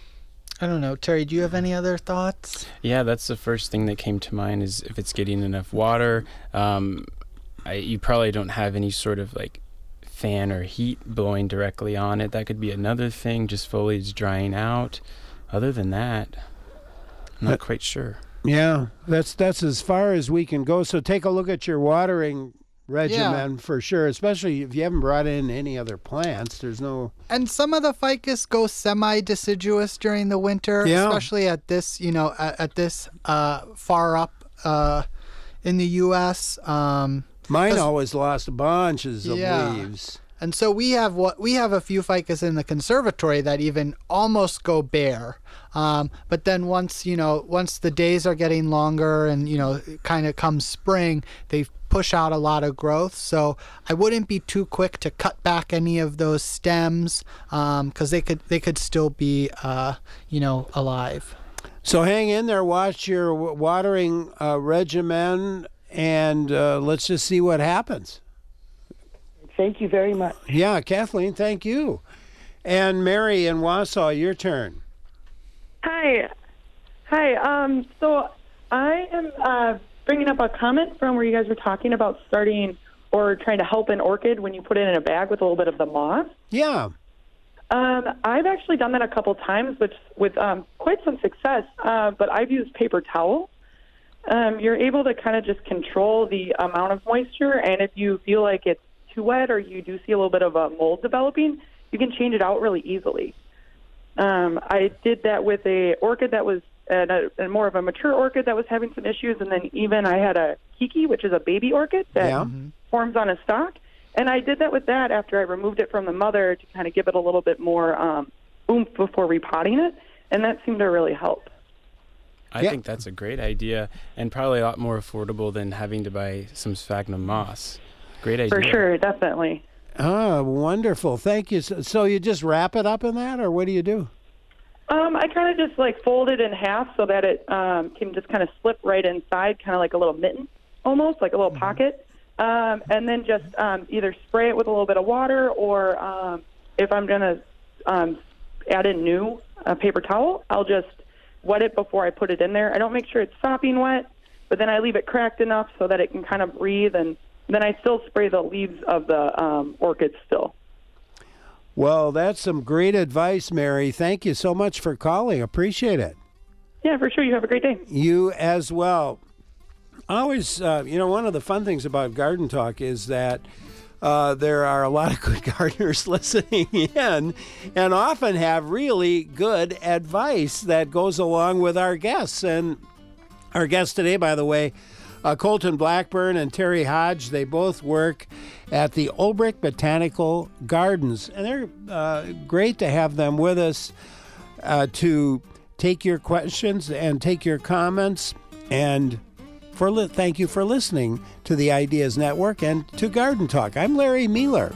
I don't know. Terry, do you have any other thoughts? Yeah, that's the first thing that came to mind is if it's getting enough water. Um, I, you probably don't have any sort of like fan or heat blowing directly on it. That could be another thing, just foliage drying out. Other than that, I'm not uh, quite sure. Yeah, that's that's as far as we can go. So take a look at your watering regimen yeah. for sure, especially if you haven't brought in any other plants. There's no... And some of the ficus go semi-deciduous during the winter, yeah. especially at this, you know, at, at this uh, far up uh, in the U S Um, Mine always lost bunches of yeah. leaves. And so we have what we have a few ficus in the conservatory that even almost go bare. Um, but then once, you know, once the days are getting longer and, you know, it kind of comes spring, they push out a lot of growth. So I wouldn't be too quick to cut back any of those stems because um, they could they could still be, uh, you know, alive. So hang in there, watch your watering uh, regimen, and uh, let's just see what happens. Thank you very much. Yeah, Kathleen, thank you. And Mary in Wausau, your turn. Hi. Hi. Um, so I am uh, bringing up a comment from where you guys were talking about starting or trying to help an orchid when you put it in a bag with a little bit of the moss. Yeah. Um, I've actually done that a couple times with, with um, quite some success, uh, but I've used paper towel. Um, you're able to kind of just control the amount of moisture, and if you feel like it's too wet or you do see a little bit of a mold developing, you can change it out really easily. Um, I did that with a orchid that was at a, a more of a mature orchid that was having some issues, and then even I had a kiki, which is a baby orchid that yeah. forms on a stalk, and I did that with that after I removed it from the mother to kind of give it a little bit more um, oomph before repotting it, and that seemed to really help. I Yeah. think that's a great idea, and probably a lot more affordable than having to buy some sphagnum moss. Great idea. For sure, definitely. Oh, wonderful. Thank you. So, so you just wrap it up in that, or what do you do? Um, I kind of just like fold it in half so that it um, can just kind of slip right inside, kind of like a little mitten, almost like a little pocket. Um, and then just um, either spray it with a little bit of water, or um, if I'm going to um, add in new uh, paper towel, I'll just wet it before I put it in there. I don't make sure it's sopping wet, but then I leave it cracked enough so that it can kind of breathe, and then I still spray the leaves of the um, orchids still. Well, that's some great advice, Mary. Thank you so much for calling. Appreciate it. Yeah, for sure. You have a great day. You as well. Always, uh, you know, one of the fun things about Garden Talk is that uh, there are a lot of good gardeners listening in and often have really good advice that goes along with our guests. And our guests today, by the way, Uh, Colton Blackburn and Terry Hodge, they both work at the Olbrich Botanical Gardens. And they're uh, great to have them with us uh, to take your questions and take your comments. And for li- thank you for listening to the Ideas Network and to Garden Talk. I'm Larry Mealer.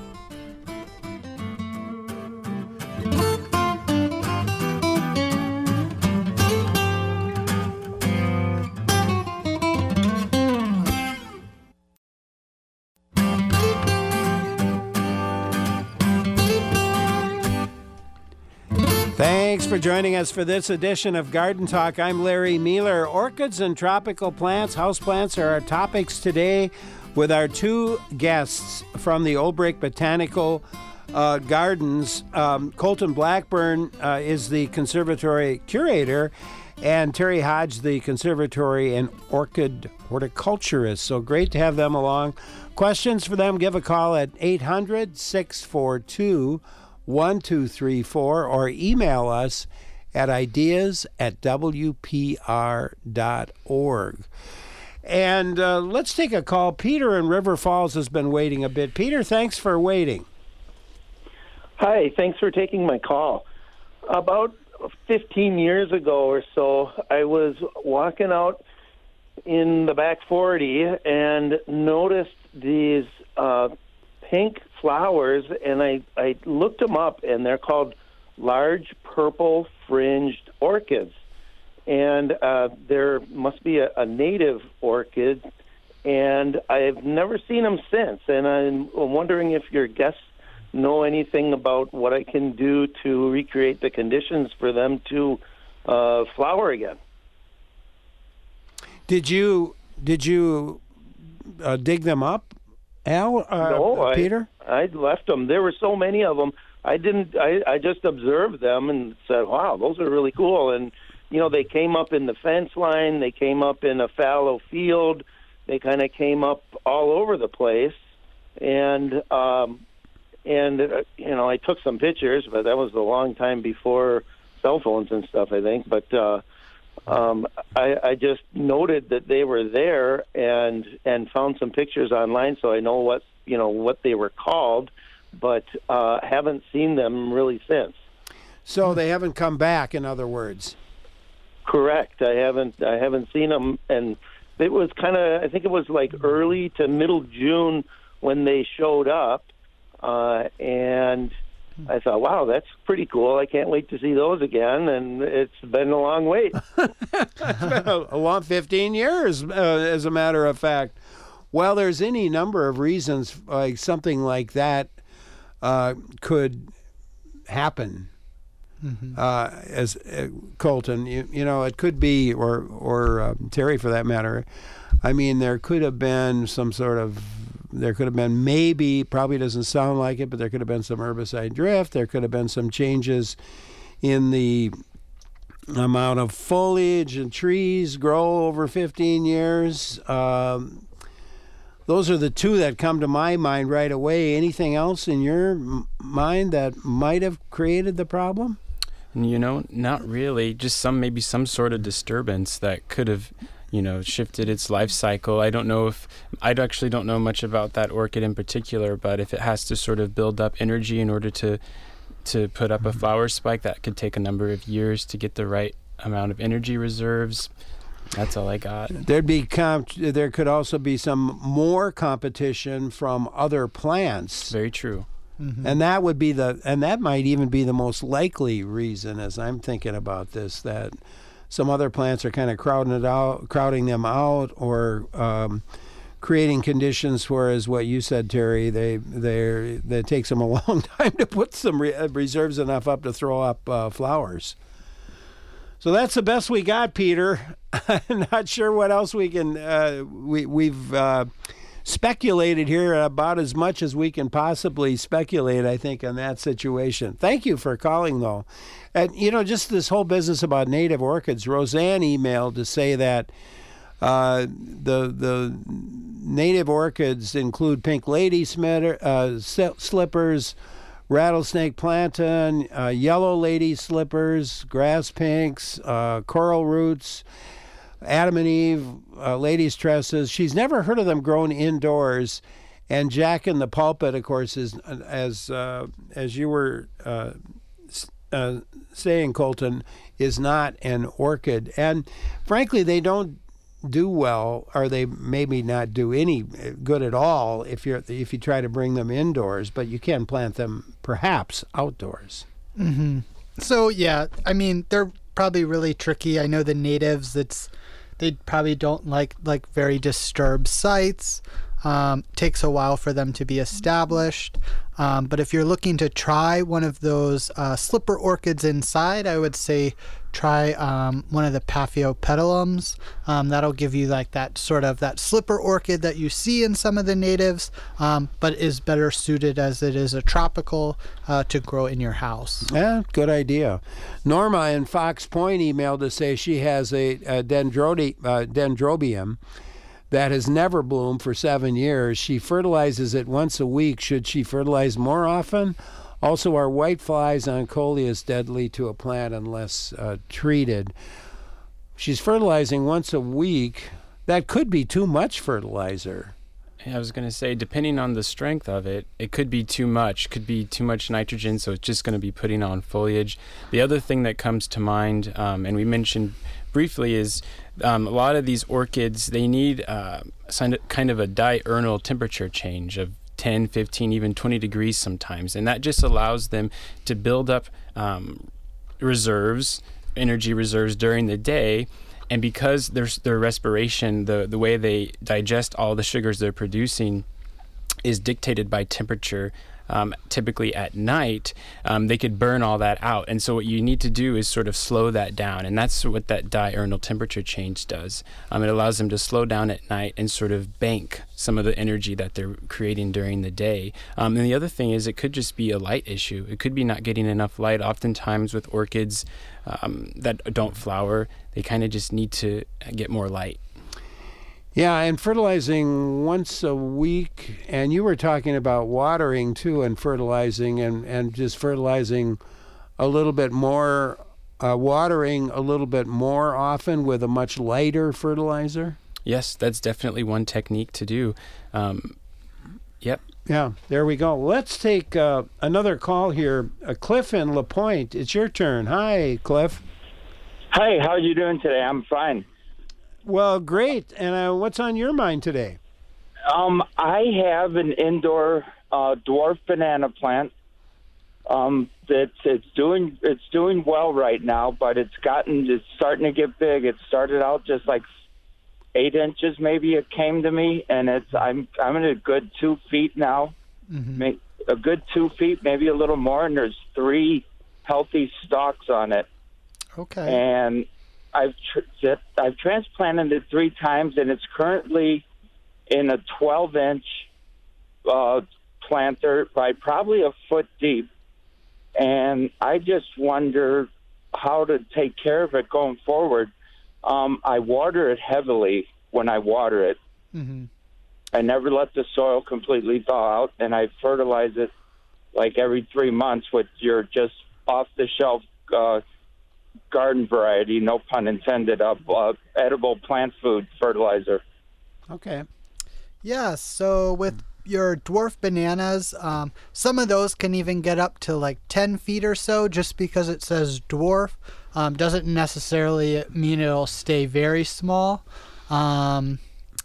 Thanks for joining us for this edition of Garden Talk. I'm Larry Mealer. Orchids and tropical plants, houseplants are our topics today with our two guests from the Olbrich Botanical uh, Gardens. Um, Colton Blackburn uh, is the conservatory curator, and Terry Hodge, the conservatory and orchid horticulturist. So great to have them along. Questions for them, give a call at eight hundred, six four two, one two three four or email us at ideas at w p r dot org. And uh, let's take a call. Peter in River Falls has been waiting a bit. Peter, thanks for waiting. Hi, thanks for taking my call. About fifteen years ago or so, I was walking out in the back forty and noticed these uh, pink flowers, and I, I looked them up, and they're called large purple fringed orchids. And uh, there must be a, a native orchid, and I've never seen them since. And I'm wondering if your guests know anything about what I can do to recreate the conditions for them to uh, flower again. Did you did you uh, dig them up, Al? Uh, no, I, Peter? I left them. There were so many of them. I didn't. I, I just observed them and said, "Wow, those are really cool." And you know, they came up in the fence line. They came up in a fallow field. They kind of came up all over the place. And um, and uh, you know, I took some pictures, but that was a long time before cell phones and stuff, I think. But uh, um, I, I just noted that they were there and and found some pictures online, so I know what you know what they were called, but uh, haven't seen them really since. So they haven't come back, in other words. Correct. I haven't. I haven't seen them, and it was kind of. I think it was like early to middle June when they showed up, uh, and I thought, "Wow, that's pretty cool. I can't wait to see those again." And it's been a long wait. It's been a, a long fifteen years, uh, as a matter of fact. Well, there's any number of reasons like something like that uh, could happen. Mm-hmm. Uh, as uh, Colton, you, you know, it could be, or or uh, Terry for that matter. I mean, there could have been some sort of, there could have been maybe, probably doesn't sound like it, but there could have been some herbicide drift. There could have been some changes in the amount of foliage and trees grow over fifteen years. Um, Those are the two that come to my mind right away. Anything else in your m- mind that might have created the problem? You know, not really. Just some, maybe some sort of disturbance that could have, you know, shifted its life cycle. I don't know if, I actually don't know much about that orchid in particular, but if it has to sort of build up energy in order to to put up a flower spike, that could take a number of years to get the right amount of energy reserves. That's all I got. There'd be comp- there could also be some more competition from other plants. Very true. Mm-hmm. And that would be the and that might even be the most likely reason, as I'm thinking about this, that some other plants are kind of crowding it out, crowding them out, or um, creating conditions where, as what you said, Terry, they they it takes them a long time to put some re- reserves enough up to throw up uh, flowers. So that's the best we got, Peter. I'm not sure what else we can. Uh, we we've uh, speculated here about as much as we can possibly speculate, I think, on that situation. Thank you for calling, though. And you know, just this whole business about native orchids. Roseanne emailed to say that uh, the the native orchids include pink lady smitter, uh, slippers, rattlesnake plantain, uh, yellow lady slippers, grass pinks, uh, coral roots, Adam and Eve, uh, ladies' tresses. She's never heard of them grown indoors. And Jack in the Pulpit, of course, is as uh, as you were uh, uh, saying, Colton, is not an orchid. And frankly, they don't do well, or they maybe not do any good at all if you're if you try to bring them indoors, but you can plant them perhaps outdoors. Mm-hmm. So yeah, I mean, they're probably really tricky. I know the natives, it's they probably don't like like very disturbed sites. Um, takes a while for them to be established. Um, but if you're looking to try one of those uh, slipper orchids inside, I would say try um, one of the Paphiopedilums. Um, that'll give you like that sort of that slipper orchid that you see in some of the natives, um, but is better suited as it is a tropical uh, to grow in your house. Yeah, good idea. Norma in Fox Point emailed to say she has a, a dendrodi, uh, dendrobium that has never bloomed for seven years. She fertilizes it once a week. Should she fertilize more often? Also, are white flies on coleus deadly to a plant unless uh, treated? She's fertilizing once a week. That could be too much fertilizer. I was going to say, depending on the strength of it, it could be too much. Could be too much nitrogen, so it's just going to be putting on foliage. The other thing that comes to mind, um, and we mentioned briefly, is um, a lot of these orchids, they need uh, kind of a diurnal temperature change of ten, fifteen, even twenty degrees sometimes. And that just allows them to build up um, reserves, energy reserves during the day. And because their their respiration, the, the way they digest all the sugars they're producing is dictated by temperature, um, typically at night, um, they could burn all that out. And so what you need to do is sort of slow that down. And that's what that diurnal temperature change does. Um, it allows them to slow down at night and sort of bank some of the energy that they're creating during the day. Um, and the other thing is it could just be a light issue. It could be not getting enough light. Oftentimes with orchids um, that don't flower, they kind of just need to get more light. Yeah, and fertilizing once a week, and you were talking about watering too, and fertilizing, and, and just fertilizing a little bit more, uh, watering a little bit more often with a much lighter fertilizer? Yes, that's definitely one technique to do. Um, yep. Yeah, there we go. Let's take uh, another call here. Uh, Cliff in La Pointe, it's your turn. Hi, Cliff. Hi, how are you doing today? I'm fine. Well, great. And uh, what's on your mind today? Um, I have an indoor uh, dwarf banana plant. Um, that's it's doing it's doing well right now, but it's gotten it's starting to get big. It started out just like eight inches, maybe it came to me, and it's I'm I'm at a good two feet now, mm-hmm. a good two feet, maybe a little more, and there's three healthy stalks on it. Okay. And I've tr- I've transplanted it three times, and it's currently in a twelve inch uh, planter by probably a foot deep. And I just wonder how to take care of it going forward. Um, I water it heavily when I water it. Mm-hmm. I never let the soil completely thaw out, and I fertilize it like every three months with your just off-the-shelf uh, garden variety, no pun intended, of uh, edible plant food fertilizer. Okay. Yeah, so with your dwarf bananas, um, some of those can even get up to like ten feet or so just because it says dwarf. um, doesn't necessarily mean it'll stay very small. Um,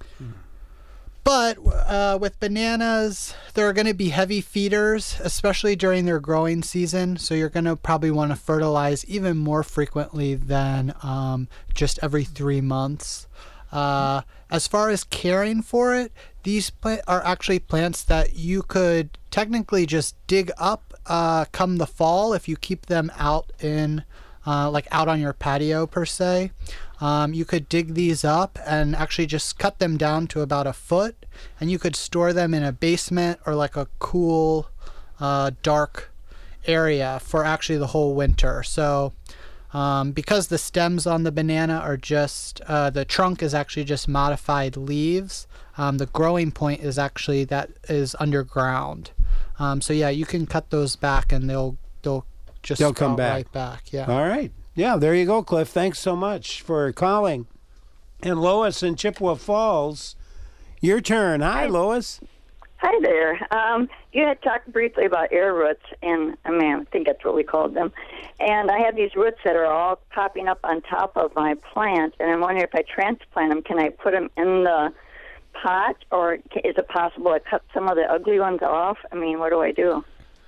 But uh, with bananas, they're going to be heavy feeders, especially during their growing season. So you're going to probably want to fertilize even more frequently than um, just every three months. Uh, as far as caring for it, these plant are actually plants that you could technically just dig up uh, come the fall if you keep them out in, uh, like out on your patio per se. Um, you could dig these up and actually just cut them down to about a foot, and you could store them in a basement or like a cool, uh, dark area for actually the whole winter. So um, because the stems on the banana are just, uh, the trunk is actually just modified leaves, um, the growing point is actually that is underground. Um, so yeah, you can cut those back and they'll, they'll just They'll come back. right back. Yeah. All right. Yeah, there you go, Cliff. Thanks so much for calling. And Lois in Chippewa Falls, your turn. Hi, Lois. Hi there. Um, you had talked briefly about air roots, and I mean, I think that's what we called them. And I have these roots that are all popping up on top of my plant, and I'm wondering if I transplant them, can I put them in the pot, or is it possible to cut some of the ugly ones off? I mean, what do I do?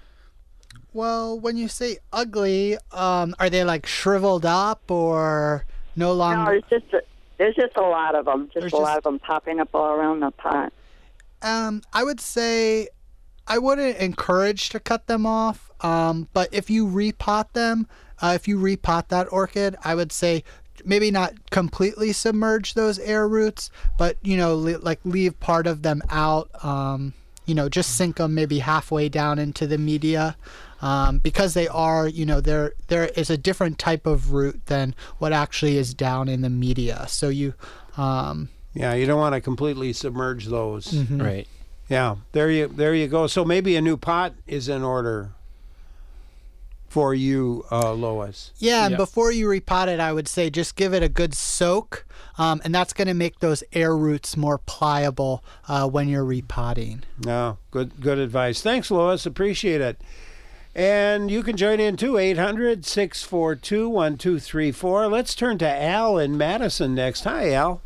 Well, when you say ugly, um, are they like shriveled up or no longer? No, there's just a, there's just a lot of them. Just There's a lot just- of them popping up all around the pot. Um, I would say I wouldn't encourage to cut them off. Um, but if you repot them, uh, if you repot that orchid, I would say maybe not completely submerge those air roots, but you know, li- like leave part of them out. Um, you know, just sink them maybe halfway down into the media. Um, because they are, you know, there there is a different type of root than what actually is down in the media. So you, um, Yeah, you don't want to completely submerge those. Mhm. Right. Yeah, there you there you go. So maybe a new pot is in order for you, uh, Lois. yeah, and before you repot it, I would say just give it a good soak, um, and that's going to make those air roots more pliable uh, when you're repotting. No, good good advice. Thanks, Lois. Appreciate it. And you can join in too, eight hundred, six four two, one two three four. Let's turn to Al in Madison next. Hi, Al.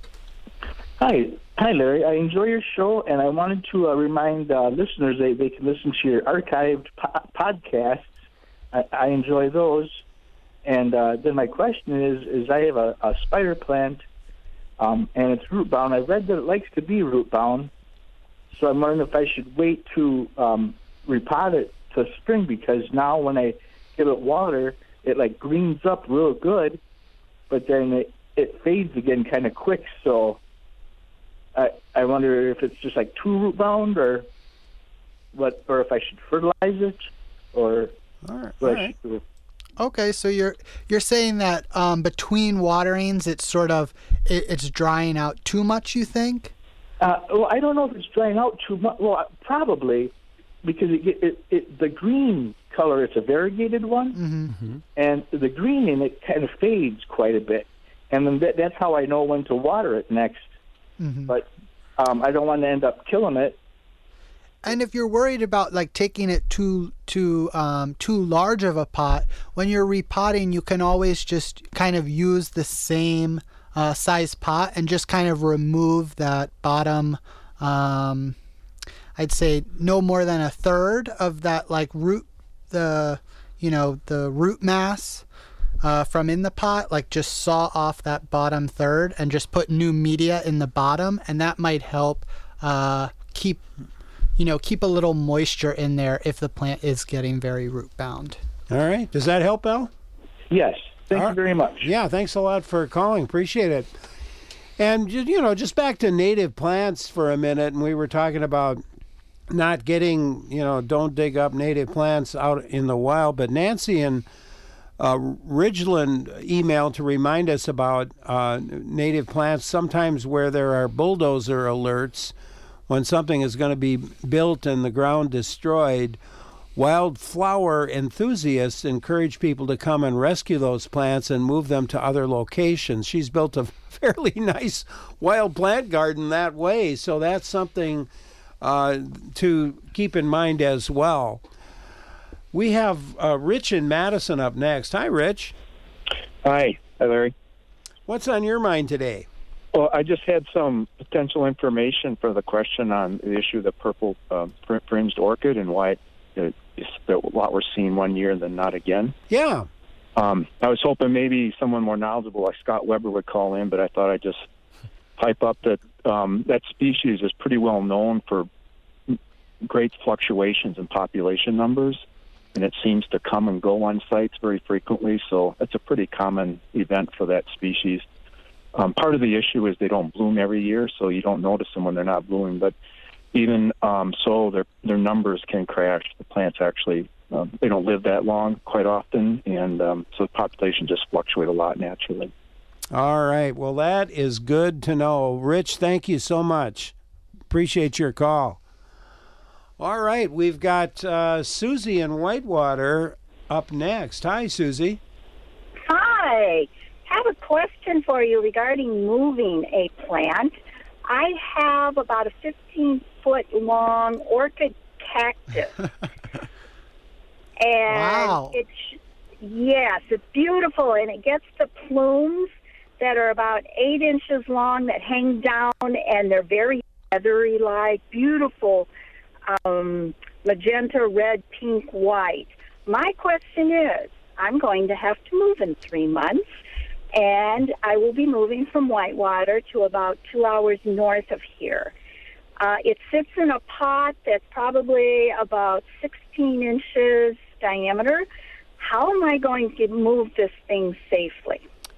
Hi. Hi, Larry. I enjoy your show, and I wanted to uh, remind uh, listeners that they can listen to your archived po- podcasts. I, I enjoy those. And uh, then my question is, is I have a, a spider plant, um, and it's root bound. I read that it likes to be root bound, so I'm wondering if I should wait to um, repot it to spring, because now when I give it water, it like greens up real good, but then it, it fades again kind of quick. So I I wonder if it's just like too root bound, or what, or if I should fertilize it, or all right, what all I right. should do. Okay, so you're you're saying that um, between waterings, it's sort of it, it's drying out too much. You think? Uh, well, I don't know if it's drying out too much. Well, probably, because it, it, it the green color, it's a variegated one, Mm-hmm. and the green in it kind of fades quite a bit, and then that, that's how I know when to water it next. Mm-hmm. But um, I don't want to end up killing it. And if you're worried about like taking it too too um, too large of a pot, when you're repotting, you can always just kind of use the same uh, size pot and just kind of remove that bottom. Um, I'd say no more than a third of that like root, the you know the root mass uh, from in the pot. Like just saw off that bottom third and just put new media in the bottom, and that might help uh, keep. you know, keep a little moisture in there if the plant is getting very root bound. All right. Does that help, Al? Yes. Thank All you very much. Yeah, thanks a lot for calling. Appreciate it. And, ju- you know, just back to native plants for a minute, and we were talking about not getting, you know, don't dig up native plants out in the wild, but Nancy and uh, Ridgeland emailed to remind us about uh, native plants, sometimes where there are bulldozer alerts, when something is going to be built and the ground destroyed. Wildflower enthusiasts encourage people to come and rescue those plants and move them to other locations. She's built a fairly nice wild plant garden that way, so that's something uh, to keep in mind as well. We have uh, Rich in Madison up next. Hi, Rich. Hi. Hi, Larry. What's on your mind today? Well, I just had some potential information for the question on the issue of the purple uh, fringed orchid and why it, it's a lot we're seeing one year and then not again. Yeah. Um, I was hoping maybe someone more knowledgeable like Scott Weber would call in, but I thought I'd just pipe up that um, that species is pretty well known for great fluctuations in population numbers, and it seems to come and go on sites very frequently, so it's a pretty common event for that species. Um, part of the issue is they don't bloom every year, so you don't notice them when they're not blooming, but even um, so, their their numbers can crash. The plants actually, um, they don't live that long quite often, and um, so the population just fluctuate a lot naturally. All right. Well, that is good to know. Rich, thank you so much. Appreciate your call. All right. We've got uh, Susie in Whitewater up next. Hi, Susie. Hi. I have a question for you regarding moving a plant. I have about a fifteen-foot long orchid cactus. and Wow. it's, yes, it's beautiful, and it gets the plumes that are about eight inches long that hang down, and they're very feathery-like, beautiful um, magenta, red, pink, white. My question is, I'm going to have to move in three months, and I will be moving from Whitewater to about two hours north of here. Uh, it sits in a pot that's probably about sixteen inches diameter. How am I going to move this thing safely?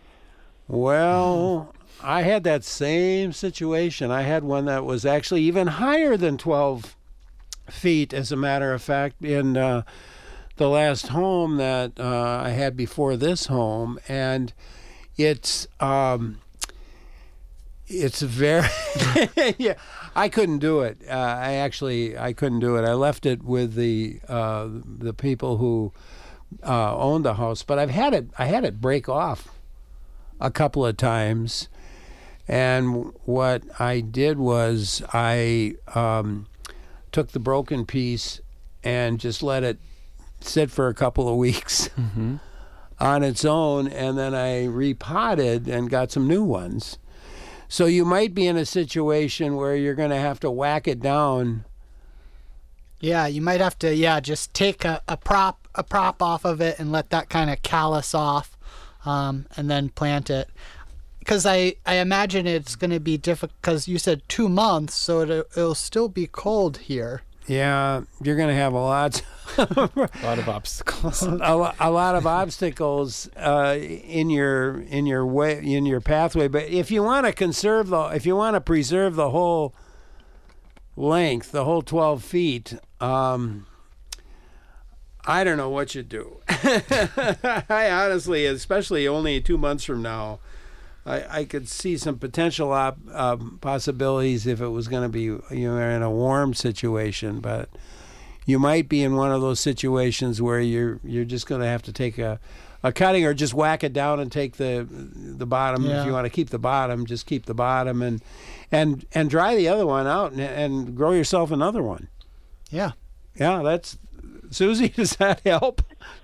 Well, I had that same situation. I had one that was actually even higher than twelve feet, as a matter of fact, in uh, the last home that uh, I had before this home. And it's um, it's very, yeah, I couldn't do it. Uh, I actually, I couldn't do it. I left it with the uh, the people who uh, owned the house, but I've had it, I had it break off a couple of times, and what I did was I um, took the broken piece and just let it sit for a couple of weeks Mm-hmm. on its own, and then I repotted and got some new ones. So you might be in a situation where you're going to have to whack it down. Yeah, you might have to, yeah, just take a, a prop a prop off of it and let that kind of callus off, um, and then plant it. Because I, I imagine it's going to be difficult, because you said two months, so it, it'll still be cold here. Yeah, you're going to have a lot, a lot of obstacles. a, lo- a lot of obstacles uh, in your in your way in your pathway. But if you want to conserve the, if you want to preserve the whole length, the whole twelve feet, um, I don't know what you do. I honestly, especially only two months from now, I, I could see some potential op, uh, possibilities if it was going to be, you know, in a warm situation. But you might be in one of those situations where you're you're just going to have to take a, a cutting, or just whack it down and take the the bottom. Yeah. If you want to keep the bottom, just keep the bottom and and and dry the other one out and, and grow yourself another one. Yeah. Yeah, that's Susie. Does that help?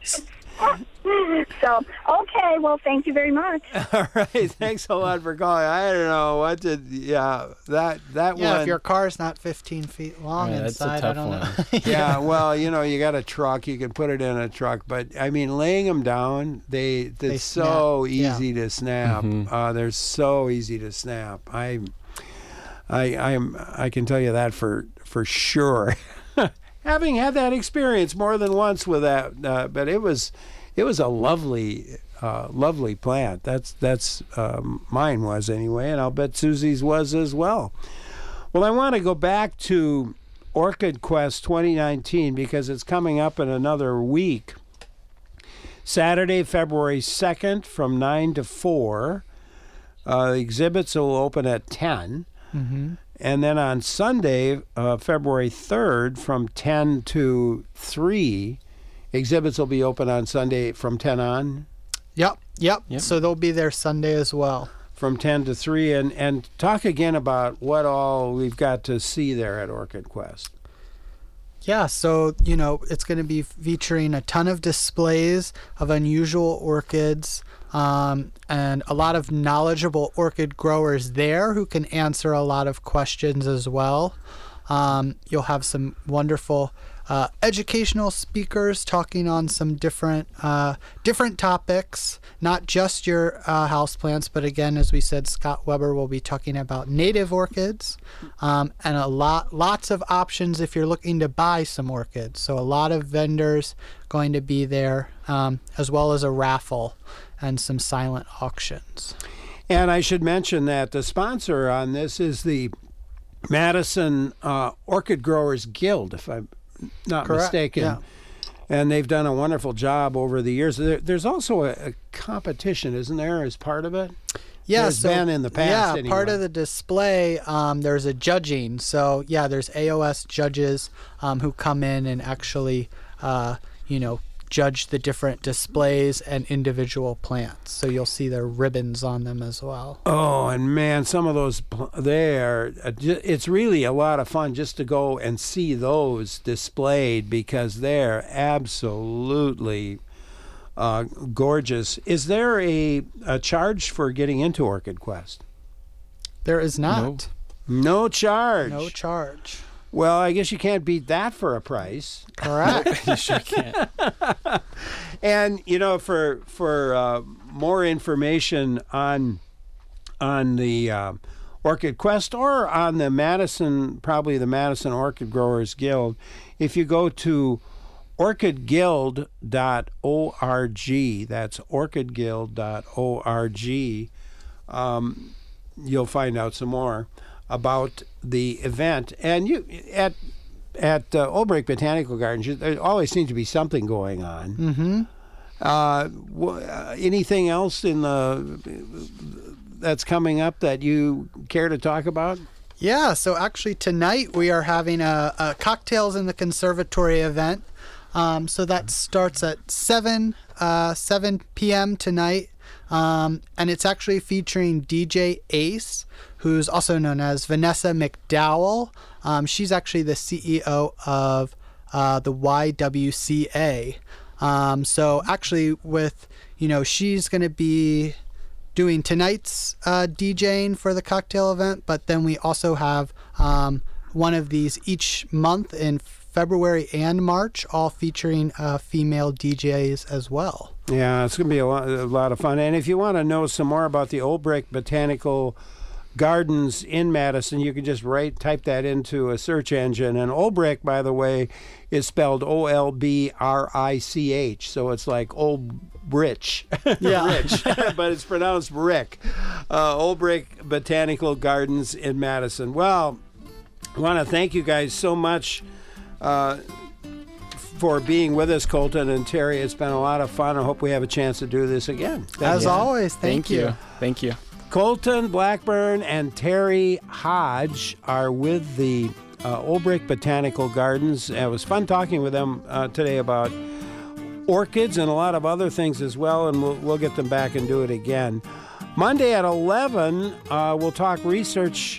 So, okay, well, thank you very much. All right, thanks a lot for calling. I don't know what to. Yeah, that that Yeah, one. if your car's not fifteen feet long Yeah, that's a inside, I tough don't one. know. yeah, well, you know, you got a truck. You can put it in a truck, but I mean, laying them down, they they're They so snap, yeah. easy to snap. Mhm. Uh, they're so easy to snap. I, I, I'm I can tell you that for for sure. Having had that experience more than once with that, uh, but it was, it was a lovely, uh, lovely plant. That's that's um, mine was anyway, and I'll bet Susie's was as well. Well, I want to go back to Orchid Quest twenty nineteen because it's coming up in another week. Saturday, February second, from nine to four. Uh, the exhibits will open at ten. Mm-hmm. And then on Sunday, uh, February third, from ten to three, exhibits will be open on Sunday from ten on. Yep, yep, Yep. So they'll be there Sunday as well. From ten to three. And, and talk again about what all we've got to see there at Orchid Quest. Yeah, so, you know, it's going to be featuring a ton of displays of unusual orchids um, and a lot of knowledgeable orchid growers there who can answer a lot of questions as well. Um, you'll have some wonderful uh, educational speakers talking on some different uh, different topics, not just your uh, houseplants, but again, as we said, Scott Weber will be talking about native orchids um, and a lot lots of options if you're looking to buy some orchids. So a lot of vendors going to be there, um, as well as a raffle and some silent auctions. And I should mention that the sponsor on this is the Madison uh, Orchid Growers Guild, if I'm not Correct, mistaken. yeah. And they've done a wonderful job over the years. There, there's also a, a competition, isn't there, as part of it? Yeah, There's so, been in the past. Yeah, anyway. part of the display, um, there's a judging. So yeah, there's A O S judges um, who come in and actually, uh, you know, judge the different displays and individual plants. So you'll see their ribbons on them as well. Oh, and man, some of those, pl- they are, uh, ju- it's really a lot of fun just to go and see those displayed because they're absolutely uh, gorgeous. Is there a, a charge for getting into Orchid Quest? There is not. No charge. No charge. Well, I guess you can't beat that for a price. Correct. You sure can't. And you know, for for uh, more information on on the uh, Orchid Quest or on the Madison, probably the Madison Orchid Growers Guild, if you go to orchid guild dot org, that's orchid guild dot org, um, you'll find out some more about the event. And you at at uh, Old Brick Botanical Gardens, you, there always seems to be something going on. Mm-hmm. Uh, wh- uh, anything else in the that's coming up that you care to talk about? Yeah, so actually tonight we are having a, a Cocktails in the Conservatory event. Um, so that starts at seven p.m. tonight. Um, and it's actually featuring D J Ace, who's also known as Vanessa McDowell. Um, she's actually the C E O of uh, the Y W C A. Um, so actually with, you know, she's going to be doing tonight's uh, DJing for the cocktail event, but then we also have um, one of these each month in February and March, all featuring uh, female D Js as well. Yeah, it's going to be a lot, a lot of fun. And if you want to know some more about the Old Brick Botanical Gardens in Madison, you can just write, type that into a search engine. And Old Brick, by the way, is spelled O L B R I C H. So it's like Old Rich. Yeah. Rich. But it's pronounced Brick. Uh, Old Brick Botanical Gardens in Madison. Well, I want to thank you guys so much uh, for being with us, Colton and Terry. It's been a lot of fun. I hope we have a chance to do this again. Thank As you. always, thank, Thank you. Thank you. Colton Blackburn and Terry Hodge are with the uh, Old Brick Botanical Gardens. It was fun talking with them uh, today about orchids and a lot of other things as well, and we'll, we'll get them back and do it again. Monday at eleven, uh, we'll talk research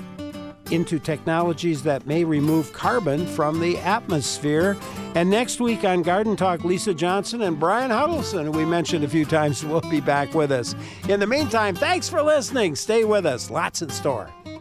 into technologies that may remove carbon from the atmosphere. And next week on Garden Talk, Lisa Johnson and Brian Huddleston, who we mentioned a few times, will be back with us. In the meantime, thanks for listening. Stay with us. Lots in store.